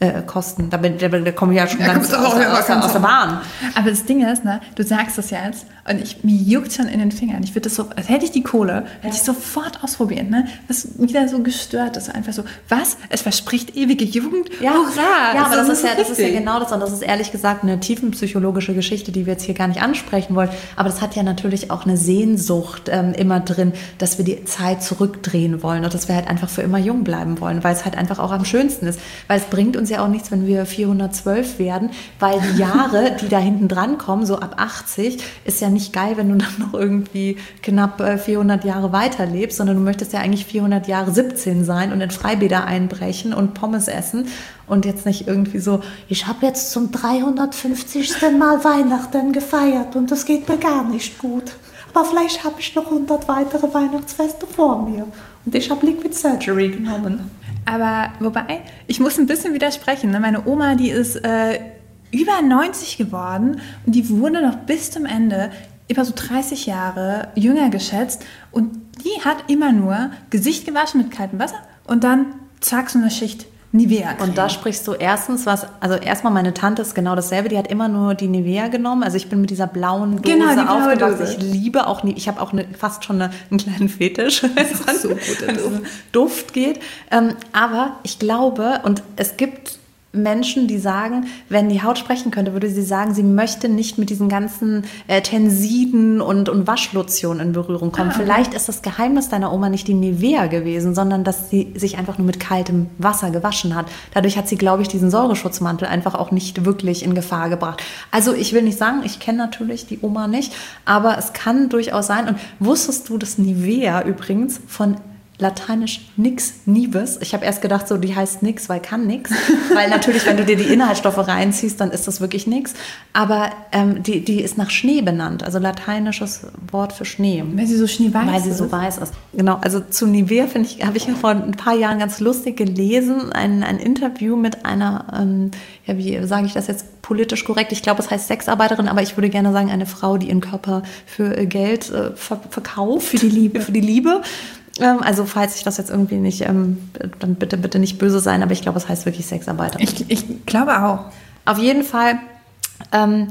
äh, kosten. Da, da, da komme ich ja schon ja, ganz aus, aus, aus, aus der Bahn. Aber das Ding ist, ne, du sagst das jetzt und ich, mir juckt schon in den Fingern. Ich würde das so, als hätte ich die Kohle, hätte ich sofort ausprobiert. Ne? Was wieder so gestört ist. Einfach so, was? Es verspricht ewige Jugend? Ja, hurra! Ja, aber das, das ist ja, das ist ja genau das. Und das ist ehrlich gesagt eine tiefenpsychologische Geschichte, die wir jetzt hier gar nicht ansprechen wollen. Aber das hat ja natürlich auch eine Sehnsucht ähm, immer drin, dass wir die Zeit zurückdrehen wollen und dass wir halt einfach für immer jung bleiben wollen, weil es halt einfach auch am schönsten ist. Weil es bringt uns ja auch nichts, wenn wir vierhundertzwölf werden, weil die Jahre, die da hinten dran kommen, so ab achtzig, ist ja nicht geil, wenn du dann noch irgendwie knapp äh, vierhundert Jahre weiterlebst, sondern du möchtest ja eigentlich vierhundert Jahre siebzehn sein und in Freibäder einbrechen und Pommes essen und jetzt nicht irgendwie so, ich habe jetzt zum dreihundertfünfzigsten Mal Weihnachten gefeiert und das geht mir gar nicht gut. Aber vielleicht habe ich noch hundert weitere Weihnachtsfeste vor mir. Und ich habe Liquid Surgery genommen. Aber wobei, ich muss ein bisschen widersprechen. Ne? Meine Oma, die ist äh, über neunzig geworden und die wurde noch bis zum Ende über so dreißig Jahre jünger geschätzt. Und die hat immer nur Gesicht gewaschen mit kaltem Wasser und dann zack, so eine Schicht Nivea. Und da sprichst du erstens was, also erstmal meine Tante ist genau dasselbe, die hat immer nur die Nivea genommen, also ich bin mit dieser blauen Dose genau, die aufgewachsen, Dose. Ich liebe auch, ich habe auch eine, fast schon eine, einen kleinen Fetisch, wenn es so gut um Duft geht, ähm, aber ich glaube, und es gibt Menschen, die sagen, wenn die Haut sprechen könnte, würde sie sagen, sie möchte nicht mit diesen ganzen äh, Tensiden und, und Waschlotionen in Berührung kommen. Ah, okay. Vielleicht ist das Geheimnis deiner Oma nicht die Nivea gewesen, sondern dass sie sich einfach nur mit kaltem Wasser gewaschen hat. Dadurch hat sie, glaube ich, diesen Säureschutzmantel einfach auch nicht wirklich in Gefahr gebracht. Also ich will nicht sagen, ich kenne natürlich die Oma nicht, aber es kann durchaus sein. Und wusstest du, dass Nivea übrigens von lateinisch nix nives. Ich habe erst gedacht, so die heißt nix, weil kann nix. Weil natürlich, wenn du dir die Inhaltsstoffe reinziehst, dann ist das wirklich nix. Aber ähm, die, die ist nach Schnee benannt, also lateinisches Wort für Schnee. Weil sie so schneeweiß ist. Weil sie so weiß ist. Genau, also zu Nivea finde ich, habe ich ja vor ein paar Jahren ganz lustig gelesen, ein, ein Interview mit einer, ähm, ja, wie sage ich das jetzt politisch korrekt? Ich glaube, es heißt Sexarbeiterin, aber ich würde gerne sagen, eine Frau, die ihren Körper für Geld äh, ver- verkauft. Für die Liebe. Für die Liebe. Also falls ich das jetzt irgendwie nicht, ähm, dann bitte, bitte nicht böse sein, aber ich glaube, es heißt wirklich Sexarbeiterin. Ich, ich glaube auch. Auf jeden Fall, ähm,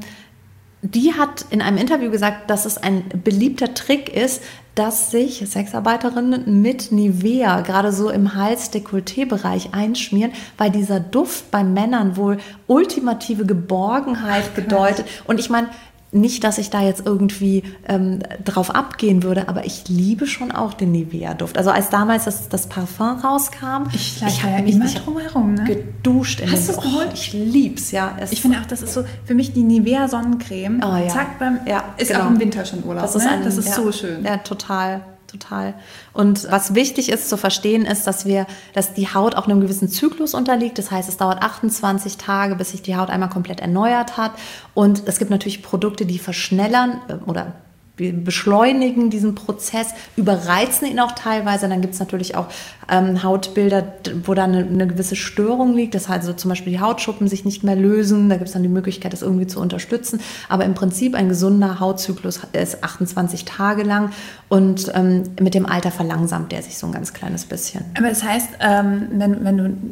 die hat in einem Interview gesagt, dass es ein beliebter Trick ist, dass sich Sexarbeiterinnen mit Nivea gerade so im Hals-Dekolleté-Bereich einschmieren, weil dieser Duft bei Männern wohl ultimative Geborgenheit bedeutet. Und ich meine, nicht, dass ich da jetzt irgendwie ähm, drauf abgehen würde, aber ich liebe schon auch den Nivea-Duft. Also als damals das, das Parfum rauskam, ich, ich habe mich immer drum herum, ne? geduscht in Hast den du es geholt? Ich lieb's, ja. Es ich finde auch, das ist so für mich die Nivea-Sonnencreme. Oh, ja. Zack, beim, ja, ist genau. auch im Winter schon Urlaub. Das ist, ne? ein, das ist ja, so schön. Ja, total. Total. Und was wichtig ist zu verstehen, ist, dass wir, dass die Haut auch einem gewissen Zyklus unterliegt. Das heißt, es dauert achtundzwanzig Tage, bis sich die Haut einmal komplett erneuert hat. Und es gibt natürlich Produkte, die verschnellern oder beschleunigen diesen Prozess, überreizen ihn auch teilweise. Dann gibt es natürlich auch ähm, Hautbilder, wo da eine, eine gewisse Störung liegt. Das heißt also zum Beispiel die Hautschuppen sich nicht mehr lösen. Da gibt es dann die Möglichkeit, das irgendwie zu unterstützen. Aber im Prinzip ein gesunder Hautzyklus ist achtundzwanzig Tage lang und ähm, mit dem Alter verlangsamt der sich so ein ganz kleines bisschen. Aber das heißt, ähm, wenn, wenn du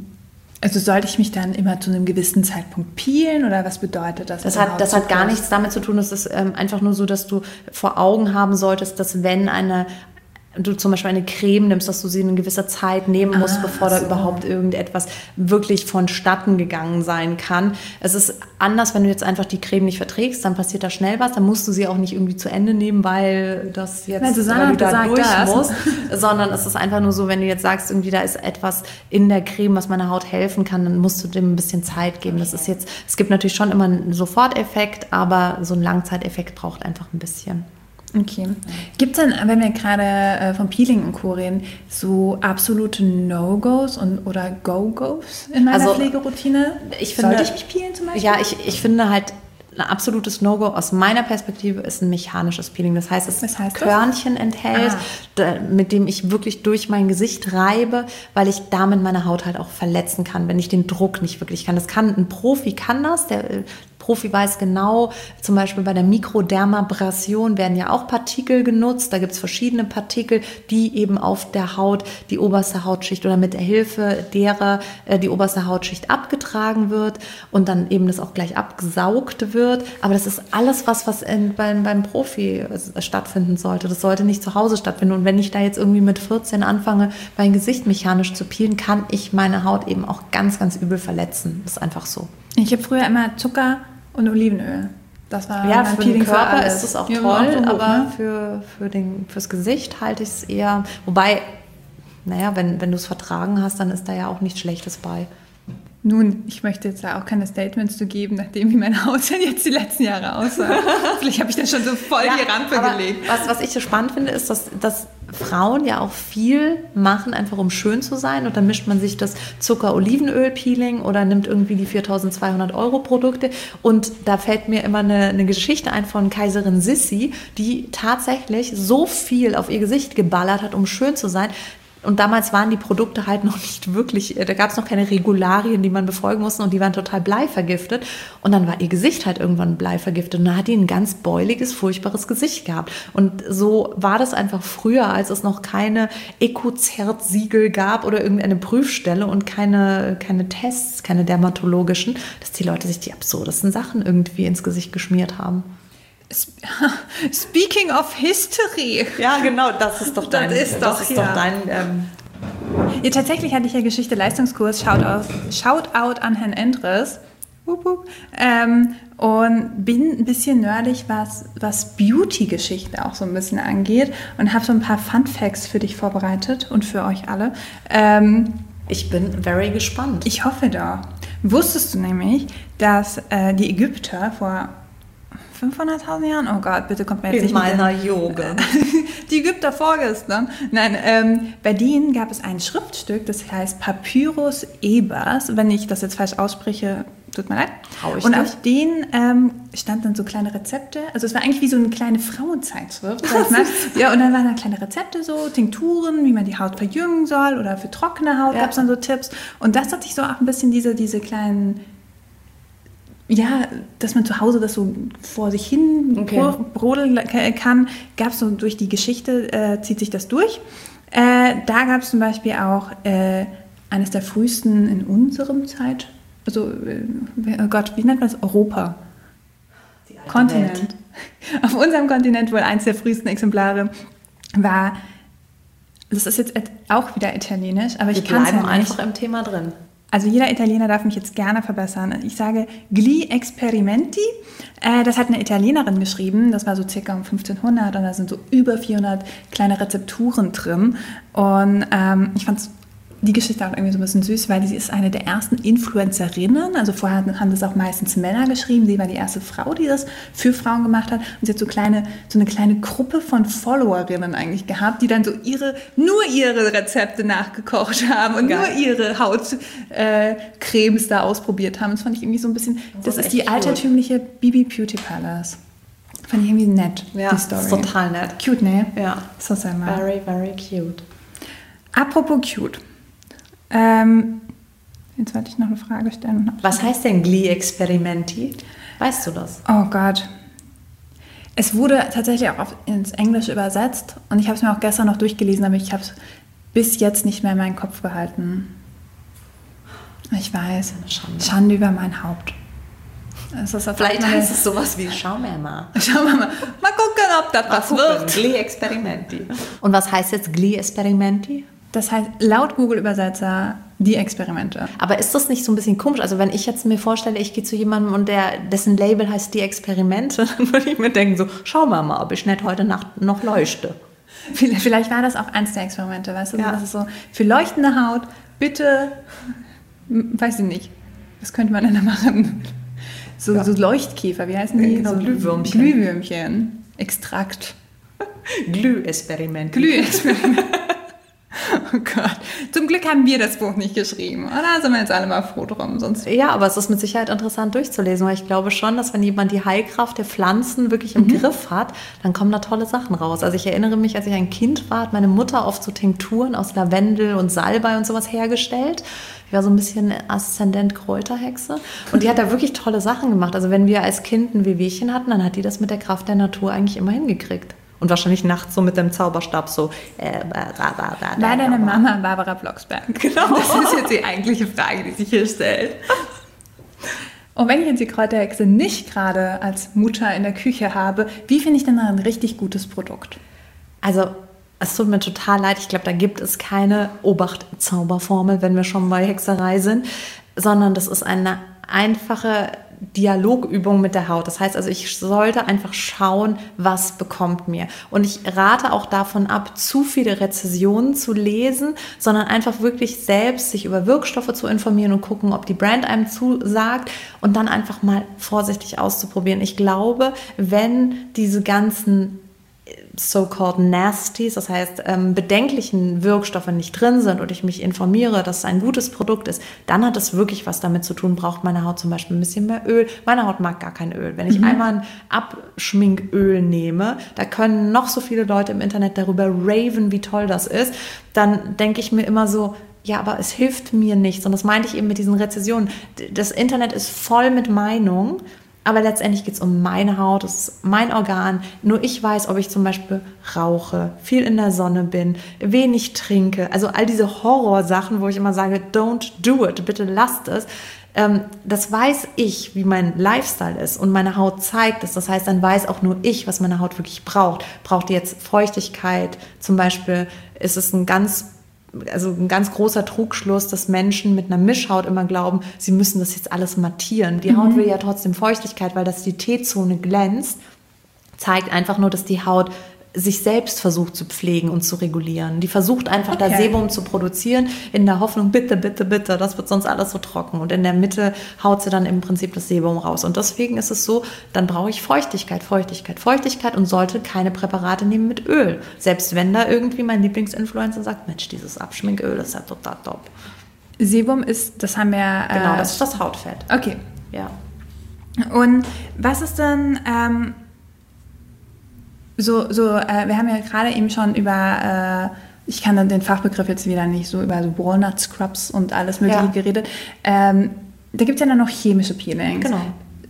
Also sollte ich mich dann immer zu einem gewissen Zeitpunkt peelen oder was bedeutet das? Das hat, das hat gar nichts damit zu tun. Es ist ähm, einfach nur so, dass du vor Augen haben solltest, dass wenn eine du zum Beispiel eine Creme nimmst, dass du sie in gewisser Zeit nehmen musst, ah, bevor so. da überhaupt irgendetwas wirklich vonstatten gegangen sein kann. Es ist anders, wenn du jetzt einfach die Creme nicht verträgst, dann passiert da schnell was, dann musst du sie auch nicht irgendwie zu Ende nehmen, weil das jetzt weil Susanne weil du da durch das. musst, sondern es ist einfach nur so, wenn du jetzt sagst, irgendwie da ist etwas in der Creme, was meiner Haut helfen kann, dann musst du dem ein bisschen Zeit geben. Das ist jetzt, es gibt natürlich schon immer einen Soforteffekt, aber so ein Langzeiteffekt braucht einfach ein bisschen. Okay. Gibt es denn, wenn wir gerade äh, vom Peeling und Co. reden, so absolute No-Gos und, oder Go-Gos in meiner also, Pflegeroutine? Ich finde, Sollte ich mich peelen zum Beispiel? Ja, ich, ich finde halt, ein absolutes No-Go aus meiner Perspektive ist ein mechanisches Peeling. Das heißt, es Was heißt Körnchen das? enthält, Ah. da, mit dem ich wirklich durch mein Gesicht reibe, weil ich damit meine Haut halt auch verletzen kann, wenn ich den Druck nicht wirklich kann. Das kann ein Profi kann das, der Profi weiß genau, zum Beispiel bei der Mikrodermabrasion werden ja auch Partikel genutzt. Da gibt es verschiedene Partikel, die eben auf der Haut die oberste Hautschicht oder mit der Hilfe derer äh, die oberste Hautschicht abgetragen wird und dann eben das auch gleich abgesaugt wird. Aber das ist alles was, was in, beim, beim Profi stattfinden sollte. Das sollte nicht zu Hause stattfinden. Und wenn ich da jetzt irgendwie mit vierzehn anfange, mein Gesicht mechanisch zu peelen, kann ich meine Haut eben auch ganz, ganz übel verletzen. Das ist einfach so. Ich habe früher immer Zucker und Olivenöl. Das war ja, für den Körper für ist das auch ja, toll, auch so gut, aber ne? für, für den, fürs Gesicht halte ich es eher, wobei, naja, wenn, wenn du es vertragen hast, dann ist da ja auch nichts Schlechtes bei. Nun, ich möchte jetzt da auch keine Statements zu geben, nachdem wie meine Haut jetzt die letzten Jahre aussah. Vielleicht habe ich das schon so voll ja, die Rampe aber gelegt. Was, was ich so spannend finde, ist, dass, dass Frauen ja auch viel machen, einfach um schön zu sein. Und dann mischt man sich das Zucker-Olivenöl-Peeling oder nimmt irgendwie die viertausendzweihundert Euro Produkte. Und da fällt mir immer eine, eine Geschichte ein von Kaiserin Sissi, die tatsächlich so viel auf ihr Gesicht geballert hat, um schön zu sein. Und damals waren die Produkte halt noch nicht wirklich, da gab es noch keine Regularien, die man befolgen musste und die waren total bleivergiftet. Und dann war ihr Gesicht halt irgendwann bleivergiftet und dann hat die ein ganz beuliges, furchtbares Gesicht gehabt. Und so war das einfach früher, als es noch keine Ecozert-Siegel gab oder irgendeine Prüfstelle und keine, keine Tests, keine dermatologischen, dass die Leute sich die absurdesten Sachen irgendwie ins Gesicht geschmiert haben. Speaking of History. Ja, genau, das ist doch dein... Das ist doch, das ist ja. doch dein ähm ja, tatsächlich hatte ich ja Geschichte-Leistungskurs, Shoutout, Shoutout an Herrn Endres. Wup, wup. Ähm, und bin ein bisschen nerdig, was, was Beauty-Geschichte auch so ein bisschen angeht und habe so ein paar Fun-Facts für dich vorbereitet und für euch alle. Ähm, ich bin very gespannt. Ich hoffe doch. Wusstest du nämlich, dass äh, die Ägypter vor fünfhunderttausend Jahren? Oh Gott, bitte kommt mir jetzt in nicht meiner Jugend. Die Ägypter vorgestern. Nein, ähm, bei denen gab es ein Schriftstück, das heißt Papyrus Ebers. Wenn ich das jetzt falsch ausspreche, tut mir leid. Trau ich Und nicht. auf denen ähm, standen dann so kleine Rezepte. Also es war eigentlich wie so eine kleine Frauenzeitschrift. Sag ich mal. Ja, und dann waren da kleine Rezepte, so Tinkturen, wie man die Haut verjüngen soll oder für trockene Haut ja. gab es dann so Tipps. Und das hatte ich so auch ein bisschen diese, diese kleinen... Ja, dass man zu Hause das so vor sich hin okay. brodeln kann, gab es so durch die Geschichte, äh, zieht sich das durch. Äh, da gab es zum Beispiel auch äh, eines der frühesten in unserem Zeit, also, äh, oh Gott, wie nennt man das? Europa. Kontinent. Welt. Auf unserem Kontinent wohl eines der frühesten Exemplare war, das ist jetzt auch wieder italienisch, aber ich kann es ja nicht. einfach im Thema drin. Also jeder Italiener darf mich jetzt gerne verbessern. Ich sage Gli Esperimenti. Äh, das hat eine Italienerin geschrieben. Das war so circa um fünfzehnhundert und da sind so über vierhundert kleine Rezepturen drin. Und ähm, ich fand die Geschichte auch irgendwie so ein bisschen süß, weil sie ist eine der ersten Influencerinnen. Also vorher haben das auch meistens Männer geschrieben. Sie war die erste Frau, die das für Frauen gemacht hat. Und sie hat so, kleine, so eine kleine Gruppe von Followerinnen eigentlich gehabt, die dann so ihre, nur ihre Rezepte nachgekocht haben und Geil. nur ihre Hautcremes äh, da ausprobiert haben. Das fand ich irgendwie so ein bisschen, das, das ist die cool. altertümliche Bibi Beauty Palace. Fand ich irgendwie nett, ja, die Story. Ist total nett. Cute, ne? Ja. So sehr mal. Very, very cute. Apropos cute. Ähm, jetzt wollte ich noch eine Frage stellen. Was heißt denn Gli Esperimenti? Weißt du das? Oh Gott. Es wurde tatsächlich auch auf, ins Englische übersetzt und ich habe es mir auch gestern noch durchgelesen, aber ich habe es bis jetzt nicht mehr in meinen Kopf behalten. Ich weiß. Schande. Schande über mein Haupt. Das ist Vielleicht heißt es sowas wie schauen wir mal. Schauen wir mal. Mal gucken, ob das was wird. Gli Esperimenti. Und was heißt jetzt Gli Esperimenti? Das heißt, laut Google-Übersetzer, die Experimente. Aber ist das nicht so ein bisschen komisch? Also wenn ich jetzt mir vorstelle, ich gehe zu jemandem und der, dessen Label heißt die Experimente, dann würde ich mir denken so, schau mal mal, ob ich nicht heute Nacht noch leuchte. Vielleicht war das auch eins der Experimente, weißt du? Ja. Das ist so, für leuchtende Haut, bitte, weiß ich nicht, was könnte man denn da machen? So, ja. so Leuchtkäfer, wie heißen die? Genau, so Glühwürmchen. Glühwürmchen. Extrakt. Glühexperiment. Glühexperiment. Oh Gott. Zum Glück haben wir das Buch nicht geschrieben, oder? Sind wir jetzt alle mal froh drum. Sonst ja, aber es ist mit Sicherheit interessant durchzulesen, weil ich glaube schon, dass wenn jemand die Heilkraft der Pflanzen wirklich im mhm. Griff hat, dann kommen da tolle Sachen raus. Also ich erinnere mich, als ich ein Kind war, hat meine Mutter oft so Tinkturen aus Lavendel und Salbei und sowas hergestellt. Ich war so ein bisschen Aszendent-Kräuterhexe. Und die hat da wirklich tolle Sachen gemacht. Also wenn wir als Kind ein Wehwehchen hatten, dann hat die das mit der Kraft der Natur eigentlich immer hingekriegt. Und wahrscheinlich nachts so mit dem Zauberstab so. Äh, da, da, da, da, war deine Mama Barbara Blocksberg? Genau. Das ist jetzt die eigentliche Frage, die sich hier stellt. Und wenn ich jetzt die Kräuterhexe nicht gerade als Mutter in der Küche habe, wie finde ich denn ein richtig gutes Produkt? Also es tut mir total leid, ich glaube, da gibt es keine Obacht-Zauberformel, wenn wir schon bei Hexerei sind, sondern das ist eine einfache Dialogübung mit der Haut. Das heißt also, ich sollte einfach schauen, was bekommt mir. Und ich rate auch davon ab, zu viele Rezensionen zu lesen, sondern einfach wirklich selbst sich über Wirkstoffe zu informieren und gucken, ob die Brand einem zusagt und dann einfach mal vorsichtig auszuprobieren. Ich glaube, wenn diese ganzen so-called Nasties, das heißt ähm, bedenklichen Wirkstoffe nicht drin sind und ich mich informiere, dass es ein gutes Produkt ist, dann hat es wirklich was damit zu tun, braucht meine Haut zum Beispiel ein bisschen mehr Öl. Meine Haut mag gar kein Öl. Wenn ich mhm. einmal ein Abschminköl nehme, da können noch so viele Leute im Internet darüber raven, wie toll das ist, dann denke ich mir immer so, ja, aber es hilft mir nichts. Und das meinte ich eben mit diesen Rezensionen. Das Internet ist voll mit Meinungen. Aber letztendlich geht es um meine Haut, das ist mein Organ. Nur ich weiß, ob ich zum Beispiel rauche, viel in der Sonne bin, wenig trinke. Also all diese Horrorsachen, wo ich immer sage, don't do it, bitte lasst es. Ähm, das weiß ich, wie mein Lifestyle ist und meine Haut zeigt es. Das heißt, dann weiß auch nur ich, was meine Haut wirklich braucht. Braucht die jetzt Feuchtigkeit? Zum Beispiel ist es ein ganz Also ein ganz großer Trugschluss, dass Menschen mit einer Mischhaut immer glauben, sie müssen das jetzt alles mattieren. Die mhm. Haut will ja trotzdem Feuchtigkeit, weil das die T-Zone glänzt, zeigt einfach nur, dass die Haut sich selbst versucht zu pflegen und zu regulieren. Die versucht einfach okay. da Sebum zu produzieren, in der Hoffnung, bitte, bitte, bitte, das wird sonst alles so trocken. Und in der Mitte haut sie dann im Prinzip das Sebum raus. Und deswegen ist es so, dann brauche ich Feuchtigkeit, Feuchtigkeit, Feuchtigkeit und sollte keine Präparate nehmen mit Öl. Selbst wenn da irgendwie mein Lieblingsinfluencer sagt, Mensch, dieses Abschminköl ist ja total top. Sebum ist, das haben wir... Äh, genau, das ist das Hautfett. Okay. Ja. Und was ist denn... Ähm, So, so äh, wir haben ja gerade eben schon über, äh, ich kann dann den Fachbegriff jetzt wieder nicht, so über so Walnut Scrubs und alles Mögliche ja. geredet. Ähm, da gibt es ja dann noch chemische Peelings. Genau.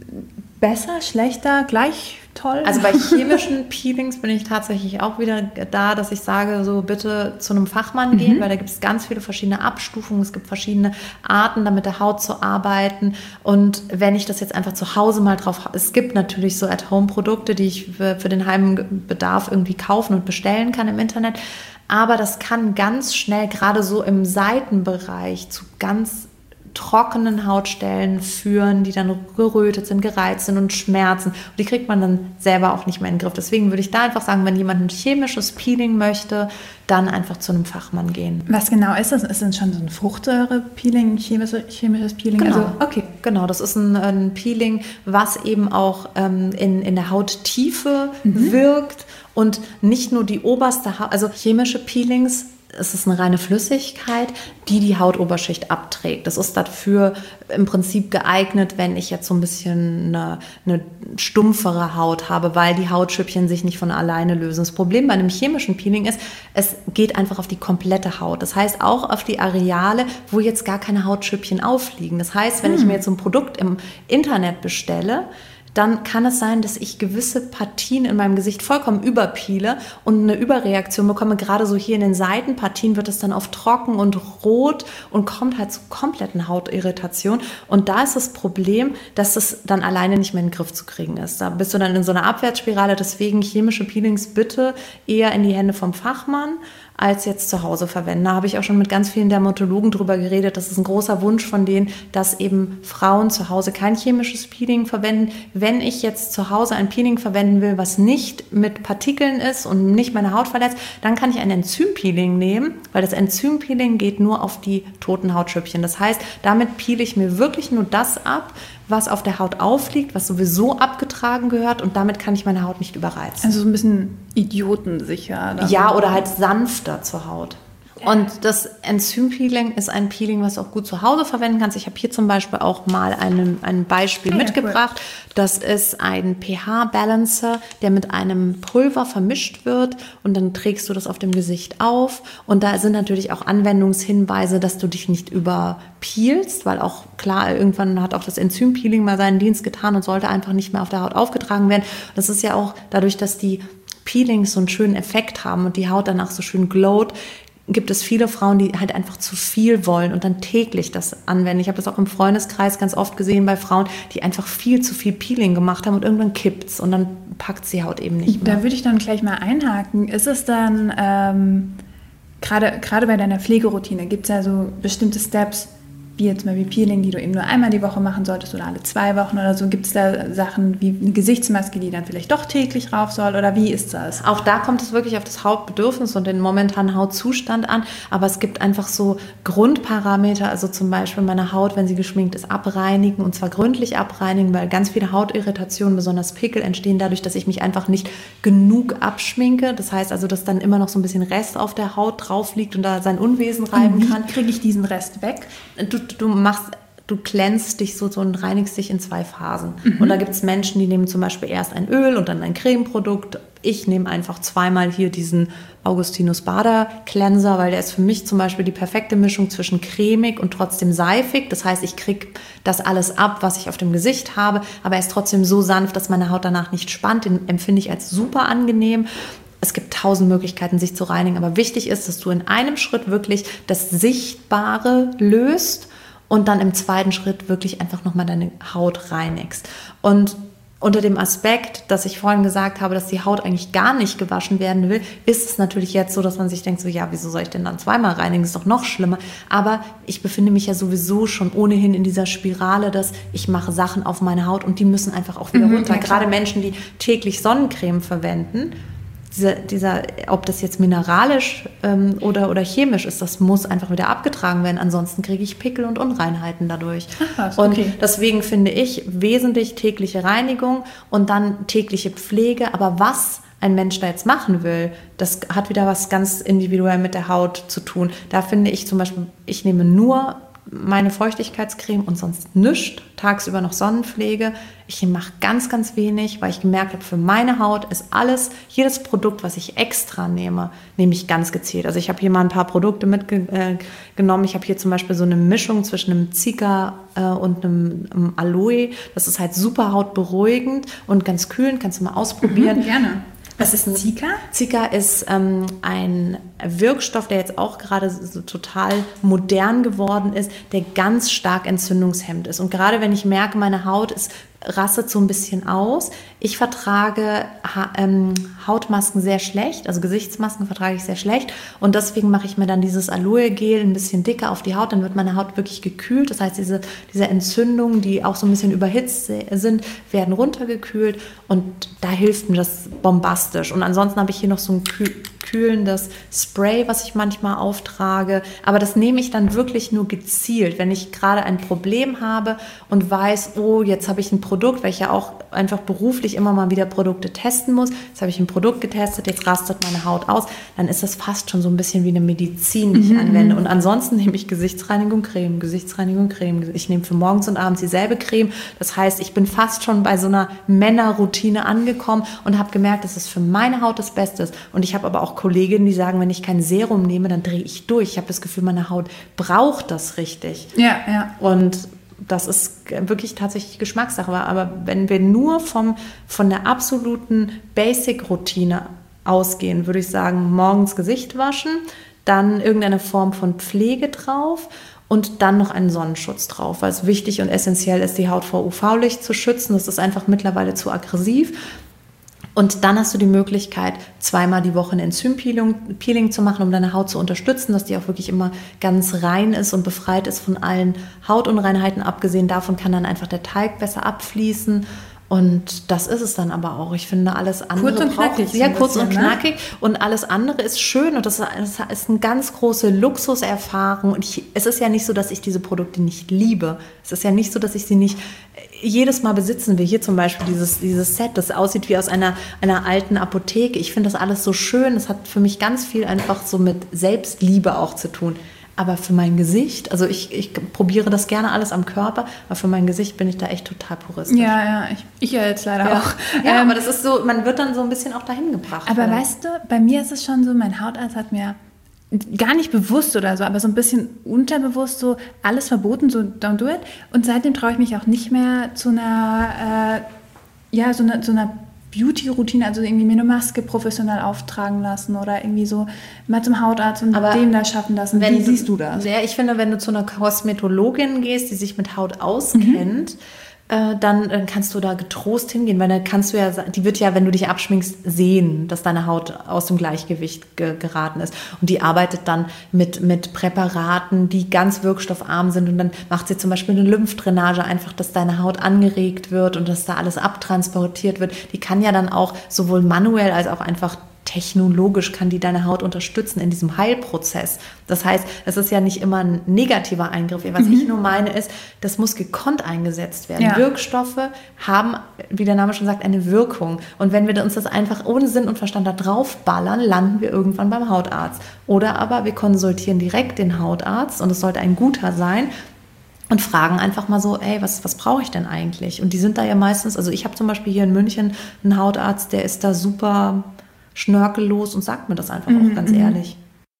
Besser, schlechter, gleich toll? Also bei chemischen Peelings bin ich tatsächlich auch wieder da, dass ich sage, so bitte zu einem Fachmann gehen, mhm. weil da gibt es ganz viele verschiedene Abstufungen, es gibt verschiedene Arten, da mit der Haut zu arbeiten. Und wenn ich das jetzt einfach zu Hause mal drauf habe, es gibt natürlich so At-Home-Produkte, die ich für, für den Heimbedarf irgendwie kaufen und bestellen kann im Internet, aber das kann ganz schnell, gerade so im Seitenbereich, zu ganz trockenen Hautstellen führen, die dann gerötet sind, gereizt sind und schmerzen. Und die kriegt man dann selber auch nicht mehr in den Griff. Deswegen würde ich da einfach sagen, wenn jemand ein chemisches Peeling möchte, dann einfach zu einem Fachmann gehen. Was genau ist das? Ist das schon so ein Fruchtsäure-Peeling, chemische, chemisches Peeling? Genau, also, okay. Genau, das ist ein, ein Peeling, was eben auch ähm, in, in der Hauttiefe mhm. wirkt und nicht nur die oberste Haut, also chemische Peelings, es ist eine reine Flüssigkeit, die die Hautoberschicht abträgt. Das ist dafür im Prinzip geeignet, wenn ich jetzt so ein bisschen eine, eine stumpfere Haut habe, weil die Hautschüppchen sich nicht von alleine lösen. Das Problem bei einem chemischen Peeling ist, es geht einfach auf die komplette Haut. Das heißt auch auf die Areale, wo jetzt gar keine Hautschüppchen aufliegen. Das heißt, wenn hm. ich mir jetzt so ein Produkt im Internet bestelle, dann kann es sein, dass ich gewisse Partien in meinem Gesicht vollkommen überpeele und eine Überreaktion bekomme. Gerade so hier in den Seitenpartien wird es dann oft trocken und rot und kommt halt zu kompletten Hautirritation. Und da ist das Problem, dass es dann alleine nicht mehr in den Griff zu kriegen ist. Da bist du dann in so einer Abwärtsspirale. Deswegen chemische Peelings bitte eher in die Hände vom Fachmann als jetzt zu Hause verwenden. Da habe ich auch schon mit ganz vielen Dermatologen drüber geredet. Das ist ein großer Wunsch von denen, dass eben Frauen zu Hause kein chemisches Peeling verwenden. Wenn ich jetzt zu Hause ein Peeling verwenden will, was nicht mit Partikeln ist und nicht meine Haut verletzt, dann kann ich ein Enzympeeling nehmen, weil das Enzympeeling geht nur auf die toten Hautschüppchen. Das heißt, damit peele ich mir wirklich nur das ab, was auf der Haut aufliegt, was sowieso abgetragen gehört und damit kann ich meine Haut nicht überreizen. Also so ein bisschen idiotensicher. Ja, oder halt sanfter zur Haut. Und das Enzympeeling ist ein Peeling, was du auch gut zu Hause verwenden kannst. Ich habe hier zum Beispiel auch mal einen, ein Beispiel ja, mitgebracht. Cool. Das ist ein pH-Balancer, der mit einem Pulver vermischt wird und dann trägst du das auf dem Gesicht auf. Und da sind natürlich auch Anwendungshinweise, dass du dich nicht überpeelst, weil auch klar, irgendwann hat auch das Enzympeeling mal seinen Dienst getan und sollte einfach nicht mehr auf der Haut aufgetragen werden. Das ist ja auch dadurch, dass die Peelings so einen schönen Effekt haben und die Haut danach so schön glowt, gibt es viele Frauen, die halt einfach zu viel wollen und dann täglich das anwenden. Ich habe das auch im Freundeskreis ganz oft gesehen bei Frauen, die einfach viel zu viel Peeling gemacht haben und irgendwann kippt's und dann packt die Haut eben nicht mehr. Da würde ich dann gleich mal einhaken. Ist es dann, ähm, gerade gerade bei deiner Pflegeroutine, gibt es ja so bestimmte Steps, wie jetzt mal wie Peeling, die du eben nur einmal die Woche machen solltest oder alle zwei Wochen oder so? Gibt es da Sachen wie eine Gesichtsmaske, die dann vielleicht doch täglich rauf soll oder wie ist das? Auch da kommt es wirklich auf das Hautbedürfnis und den momentanen Hautzustand an, aber es gibt einfach so Grundparameter, also zum Beispiel meine Haut, wenn sie geschminkt ist, abreinigen und zwar gründlich abreinigen, weil ganz viele Hautirritationen, besonders Pickel, entstehen dadurch, dass ich mich einfach nicht genug abschminke. Das heißt also, dass dann immer noch so ein bisschen Rest auf der Haut drauf liegt und da sein Unwesen reiben kann. Wie kriege ich diesen Rest weg? Du Du machst, du glänzt dich so, so und reinigst dich in zwei Phasen. Mhm. Und da gibt es Menschen, die nehmen zum Beispiel erst ein Öl und dann ein Cremeprodukt. Ich nehme einfach zweimal hier diesen Augustinus Bader Cleanser, weil der ist für mich zum Beispiel die perfekte Mischung zwischen cremig und trotzdem seifig. Das heißt, ich kriege das alles ab, was ich auf dem Gesicht habe, aber er ist trotzdem so sanft, dass meine Haut danach nicht spannt. Den empfinde ich als super angenehm. Es gibt tausend Möglichkeiten, sich zu reinigen, aber wichtig ist, dass du in einem Schritt wirklich das Sichtbare löst und dann im zweiten Schritt wirklich einfach nochmal deine Haut reinigst. Und unter dem Aspekt, dass ich vorhin gesagt habe, dass die Haut eigentlich gar nicht gewaschen werden will, ist es natürlich jetzt so, dass man sich denkt, so ja, wieso soll ich denn dann zweimal reinigen? Das ist doch noch schlimmer. Aber ich befinde mich ja sowieso schon ohnehin in dieser Spirale, dass ich mache Sachen auf meine Haut und die müssen einfach auch wieder mhm, runter. Ja, gerade Menschen, die täglich Sonnencreme verwenden, Dieser, dieser, ob das jetzt mineralisch ähm, oder, oder chemisch ist, das muss einfach wieder abgetragen werden. Ansonsten kriege ich Pickel und Unreinheiten dadurch. Ach was, okay. Und deswegen finde ich wesentlich tägliche Reinigung und dann tägliche Pflege. Aber was ein Mensch da jetzt machen will, das hat wieder was ganz individuell mit der Haut zu tun. Da finde ich zum Beispiel, ich nehme nur meine Feuchtigkeitscreme und sonst nichts, tagsüber noch Sonnenpflege. Ich mache ganz, ganz wenig, weil ich gemerkt habe, für meine Haut ist alles, jedes Produkt, was ich extra nehme, nehme ich ganz gezielt. Also ich habe hier mal ein paar Produkte mitgenommen. Ich habe hier zum Beispiel so eine Mischung zwischen einem Zika äh, und einem, einem Aloe. Das ist halt super hautberuhigend und ganz kühlend. Kannst du mal ausprobieren. Mhm, gerne. Was ist ein Zika? Zika ist ähm, ein Wirkstoff, der jetzt auch gerade so total modern geworden ist, der ganz stark entzündungshemmend ist. Und gerade wenn ich merke, meine Haut ist rastet so ein bisschen aus. Ich vertrage ha- ähm, Hautmasken sehr schlecht, also Gesichtsmasken vertrage ich sehr schlecht und deswegen mache ich mir dann dieses Aloe-Gel ein bisschen dicker auf die Haut, dann wird meine Haut wirklich gekühlt. Das heißt, diese, diese Entzündungen, die auch so ein bisschen überhitzt sind, werden runtergekühlt und da hilft mir das bombastisch. Und ansonsten habe ich hier noch so ein kühl- kühlendes Spray, was ich manchmal auftrage, aber das nehme ich dann wirklich nur gezielt, wenn ich gerade ein Problem habe und weiß, oh, jetzt habe ich ein Produkt, weil ich ja auch einfach beruflich immer mal wieder Produkte testen muss. Jetzt habe ich ein Produkt getestet, jetzt rastet meine Haut aus. Dann ist das fast schon so ein bisschen wie eine Medizin, die ich mhm. anwende. Und ansonsten nehme ich Gesichtsreinigung, Creme, Gesichtsreinigung, Creme. Ich nehme für morgens und abends dieselbe Creme. Das heißt, ich bin fast schon bei so einer Männerroutine angekommen und habe gemerkt, dass es für meine Haut das Beste ist. Und ich habe aber auch Kolleginnen, die sagen, wenn ich kein Serum nehme, dann drehe ich durch. Ich habe das Gefühl, meine Haut braucht das richtig. Ja, ja. Und das ist wirklich tatsächlich Geschmackssache. Aber wenn wir nur vom, von der absoluten Basic-Routine ausgehen, würde ich sagen, morgens Gesicht waschen, dann irgendeine Form von Pflege drauf und dann noch einen Sonnenschutz drauf, weil es wichtig und essentiell ist, die Haut vor U V-Licht zu schützen. Das ist einfach mittlerweile zu aggressiv. Und dann hast du die Möglichkeit, zweimal die Woche ein Enzympeeling Peeling zu machen, um deine Haut zu unterstützen, dass die auch wirklich immer ganz rein ist und befreit ist von allen Hautunreinheiten. Abgesehen davon kann dann einfach der Teig besser abfließen. Und das ist es dann aber auch. Ich finde, alles andere kurz und knackig. Ja, kurz und knackig. Ne? Und alles andere ist schön und das ist eine ganz große Luxuserfahrung. Und ich, es ist ja nicht so, dass ich diese Produkte nicht liebe. Es ist ja nicht so, dass ich sie nicht jedes Mal besitzen will. Hier zum Beispiel dieses, dieses Set, das aussieht wie aus einer, einer alten Apotheke. Ich finde das alles so schön. Es hat für mich ganz viel einfach so mit Selbstliebe auch zu tun. Aber für mein Gesicht, also ich, ich probiere das gerne alles am Körper, aber für mein Gesicht bin ich da echt total puristisch. Ja, ja, ich, ich ja jetzt leider ja. auch. Ja, ähm, aber das ist so, man wird dann so ein bisschen auch dahin gebracht. Aber oder? weißt du, bei mir ist es schon so, mein Hautarzt hat mir gar nicht bewusst oder so, aber so ein bisschen unterbewusst so alles verboten, so don't do it. Und seitdem traue ich mich auch nicht mehr zu einer, äh, ja, so einer, so einer Beauty-Routine, also irgendwie mir eine Maske professionell auftragen lassen oder irgendwie so mal zum Hautarzt und aber dem da schaffen lassen. Wie siehst du das? Ja, ich finde, wenn du zu einer Kosmetologin gehst, die sich mit Haut auskennt, mhm. äh, dann, dann kannst du da getrost hingehen, weil dann kannst du ja, die wird ja, wenn du dich abschminkst, sehen, dass deine Haut aus dem Gleichgewicht ge- geraten ist. Und die arbeitet dann mit, mit Präparaten, die ganz wirkstoffarm sind und dann macht sie zum Beispiel eine Lymphdrainage, einfach, dass deine Haut angeregt wird und dass da alles abtransportiert wird. Die kann ja dann auch sowohl manuell als auch einfach technologisch kann die deine Haut unterstützen in diesem Heilprozess. Das heißt, es ist ja nicht immer ein negativer Eingriff. Was mhm. ich nur meine ist, das muss gekonnt eingesetzt werden. Ja. Wirkstoffe haben, wie der Name schon sagt, eine Wirkung. Und wenn wir uns das einfach ohne Sinn und Verstand da draufballern, landen wir irgendwann beim Hautarzt. Oder aber wir konsultieren direkt den Hautarzt und es sollte ein guter sein, und fragen einfach mal so, ey, was, was brauche ich denn eigentlich? Und die sind da ja meistens, also ich habe zum Beispiel hier in München einen Hautarzt, der ist da super schnörkellos und sagt mir das einfach auch ganz ehrlich.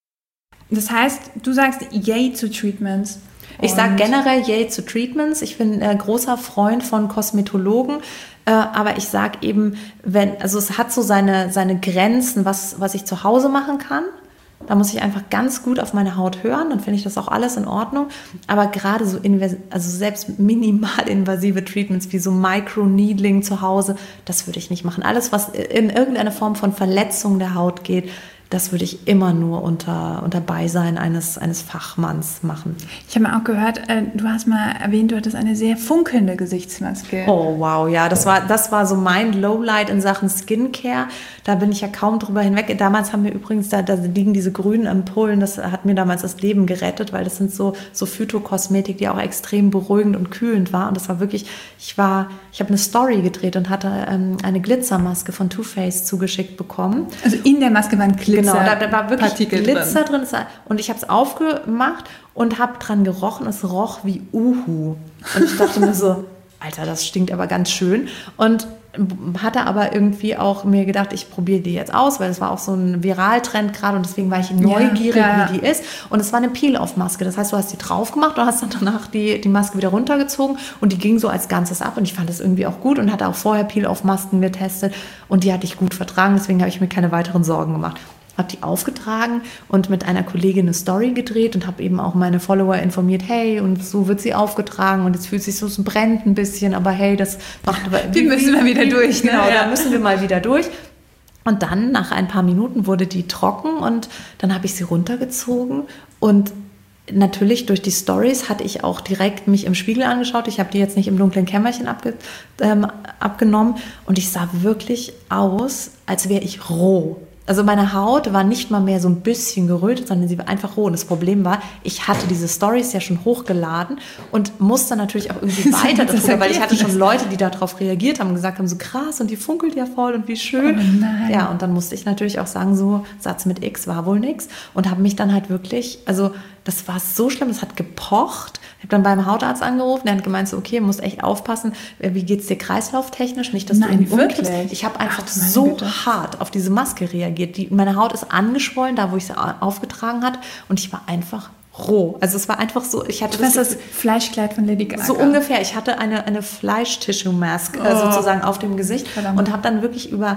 Das heißt, du sagst yay zu Treatments. Ich sage generell yay zu Treatments. Ich bin ein großer Freund von Kosmetologen, äh, aber ich sage eben, wenn, also es hat so seine, seine Grenzen, was, was ich zu Hause machen kann. Da muss ich einfach ganz gut auf meine Haut hören, dann finde ich das auch alles in Ordnung. Aber gerade so, invas- also selbst minimal invasive Treatments wie so Microneedling zu Hause, das würde ich nicht machen. Alles, was in irgendeine Form von Verletzung der Haut geht, das würde ich immer nur unter, unter Beisein eines, eines Fachmanns machen. Ich habe mal auch gehört, äh, du hast mal erwähnt, du hattest eine sehr funkelnde Gesichtsmaske. Oh wow, ja, das war, das war so mein Lowlight in Sachen Skincare. Da bin ich ja kaum drüber hinweg. Damals haben wir übrigens, da, da liegen diese grünen Ampullen, das hat mir damals das Leben gerettet, weil das sind so, so Phytokosmetik, die auch extrem beruhigend und kühlend war. Und das war wirklich, ich war, ich habe eine Story gedreht und hatte ähm, eine Glitzermaske von Too Faced zugeschickt bekommen. Also in der Maske waren Glitzer. Genau, da, da war wirklich Partikel Glitzer drin. drin. Und ich habe es aufgemacht und habe dran gerochen. Es roch wie Uhu. Und ich dachte mir so, Alter, das stinkt aber ganz schön. Und hatte aber irgendwie auch mir gedacht, ich probiere die jetzt aus, weil es war auch so ein Viraltrend gerade und deswegen war ich neugierig, ja, ja. wie die ist. Und es war eine Peel-Off-Maske. Das heißt, du hast die drauf gemacht und hast dann danach die, die Maske wieder runtergezogen und die ging so als Ganzes ab und ich fand das irgendwie auch gut und hatte auch vorher Peel-Off-Masken getestet und die hatte ich gut vertragen, deswegen habe ich mir keine weiteren Sorgen gemacht. Habe die aufgetragen und mit einer Kollegin eine Story gedreht und habe eben auch meine Follower informiert, hey, und so wird sie aufgetragen und jetzt fühlt sich so, es brennt ein bisschen, aber hey, das macht... Die müssen wir wieder durch. Genau, ne? da müssen wir mal wieder durch. Und dann, nach ein paar Minuten, wurde die trocken und dann habe ich sie runtergezogen und natürlich durch die Stories hatte ich auch direkt mich im Spiegel angeschaut. Ich habe die jetzt nicht im dunklen Kämmerchen abge, ähm, abgenommen und ich sah wirklich aus, als wäre ich roh. Also meine Haut war nicht mal mehr so ein bisschen gerötet, sondern sie war einfach roh. Und das Problem war, ich hatte diese Stories ja schon hochgeladen und musste natürlich auch irgendwie weiter darüber, weil ich hatte schon Leute, die darauf reagiert haben und gesagt haben, so krass und die funkelt ja voll und wie schön. Oh nein. Ja, und dann musste ich natürlich auch sagen, so Satz mit X war wohl nix und habe mich dann halt wirklich, also das war so schlimm, das hat gepocht. Ich habe dann beim Hautarzt angerufen, der hat gemeint, so, okay, du musst echt aufpassen, wie geht's dir kreislauftechnisch, nicht, dass Nein, du irgendwie wirklich? umkippst. Ich habe einfach Ach, so Güte. hart auf diese Maske reagiert. Die, meine Haut ist angeschwollen, da wo ich sie aufgetragen hat und ich war einfach roh. Also es war einfach so, ich hatte das, das, das Fleischkleid von Lady Gaga. So ungefähr. Ich hatte eine, eine Fleisch-Tissue-Mask äh, oh. sozusagen auf dem Gesicht Verdammt. und habe dann wirklich über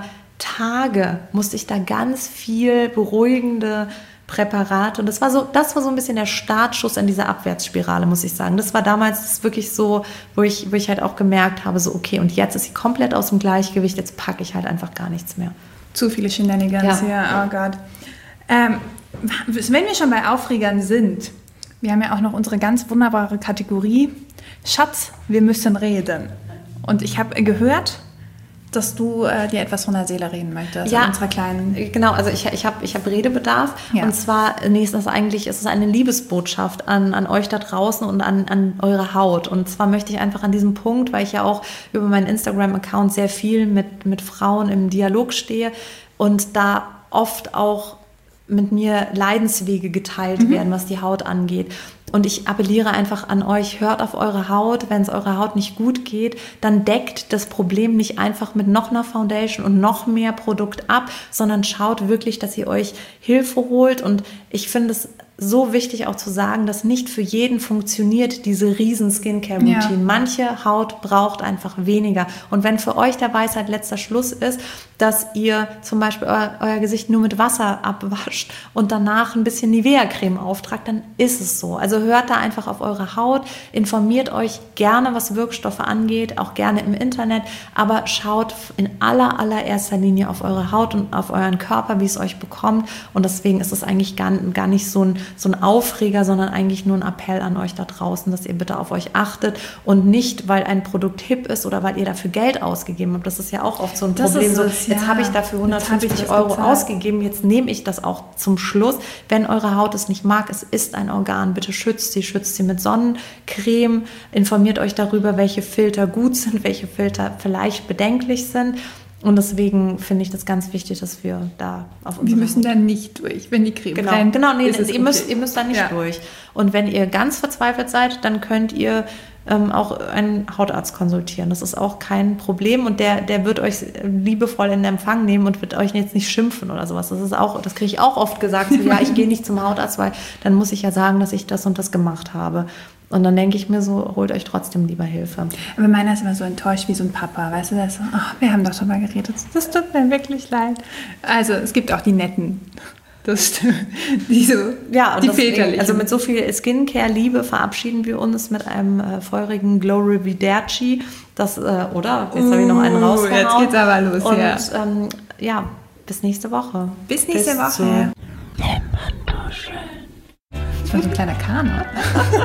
Tage musste ich da ganz viel beruhigende Präparate und das war so, das war so ein bisschen der Startschuss in dieser Abwärtsspirale, muss ich sagen. Das war damals wirklich so, wo ich, wo ich halt auch gemerkt habe, so okay, und jetzt ist sie komplett aus dem Gleichgewicht, jetzt packe ich halt einfach gar nichts mehr. Zu viele Shenanigans, ja, ja, oh Gott. Ähm, wenn wir schon bei Aufregern sind, wir haben ja auch noch unsere ganz wunderbare Kategorie Schatz, wir müssen reden. Und ich habe gehört, dass du äh, dir etwas von der Seele reden möchtest. Ja, unserer kleinen. Genau, also ich, ich habe ich hab Redebedarf. Ja. Und zwar, nee, ist das eigentlich, ist es eine Liebesbotschaft an, an euch da draußen und an, an eure Haut. Und zwar möchte ich einfach an diesem Punkt, weil ich ja auch über meinen Instagram-Account sehr viel mit, mit Frauen im Dialog stehe und da oft auch mit mir Leidenswege geteilt mhm. werden, was die Haut angeht. Und ich appelliere einfach an euch, hört auf eure Haut. Wenn es eurer Haut nicht gut geht, dann deckt das Problem nicht einfach mit noch einer Foundation und noch mehr Produkt ab, sondern schaut wirklich, dass ihr euch Hilfe holt. Und ich finde es so wichtig auch zu sagen, dass nicht für jeden funktioniert diese riesen Skincare-Routine. Ja. Manche Haut braucht einfach weniger. Und wenn für euch der Weisheit letzter Schluss ist, dass ihr zum Beispiel euer, euer Gesicht nur mit Wasser abwascht und danach ein bisschen Nivea-Creme auftragt, dann ist es so. Also hört da einfach auf eure Haut, informiert euch gerne, was Wirkstoffe angeht, auch gerne im Internet, aber schaut in aller, allererster Linie auf eure Haut und auf euren Körper, wie es euch bekommt. Und deswegen ist es eigentlich gar, gar nicht so ein so ein Aufreger, sondern eigentlich nur ein Appell an euch da draußen, dass ihr bitte auf euch achtet und nicht, weil ein Produkt hip ist oder weil ihr dafür Geld ausgegeben habt. Das ist ja auch oft so ein das Problem. So, es, jetzt ja. habe ich dafür hundertfünfzig Euro bezahlt. ausgegeben, jetzt nehme ich das auch zum Schluss. Wenn eure Haut es nicht mag, es ist ein Organ, bitte schützt sie, schützt sie mit Sonnencreme, informiert euch darüber, welche Filter gut sind, welche Filter vielleicht bedenklich sind. Und deswegen finde ich das ganz wichtig, dass wir da auf unsere Wir müssen Haut da nicht durch, wenn die Creme genau, brennt. Genau, nee, ihr, okay. müsst, ihr müsst da nicht ja. durch. Und wenn ihr ganz verzweifelt seid, dann könnt ihr ähm, auch einen Hautarzt konsultieren. Das ist auch kein Problem und der, der wird euch liebevoll in Empfang nehmen und wird euch jetzt nicht schimpfen oder sowas. Das ist auch, das kriege ich auch oft gesagt, so, ja, ich gehe nicht zum Hautarzt, weil dann muss ich ja sagen, dass ich das und das gemacht habe. Und dann denke ich mir so, holt euch trotzdem lieber Hilfe. Aber meiner ist immer so enttäuscht wie so ein Papa, weißt du, das so, oh, wir haben doch schon mal geredet, das tut mir wirklich leid. Also es gibt auch die Netten, das stimmt, die so, ja, und die deswegen, väterlichen. Also mit so viel Skincare-Liebe verabschieden wir uns mit einem äh, feurigen Glow Rivederci, das, äh, oder? Jetzt uh, habe ich noch einen rausgehauen. Jetzt geht's aber los, und, ja. Ähm, ja, bis nächste Woche. Bis nächste bis Woche. Zu Das war so ein kleiner Kanon.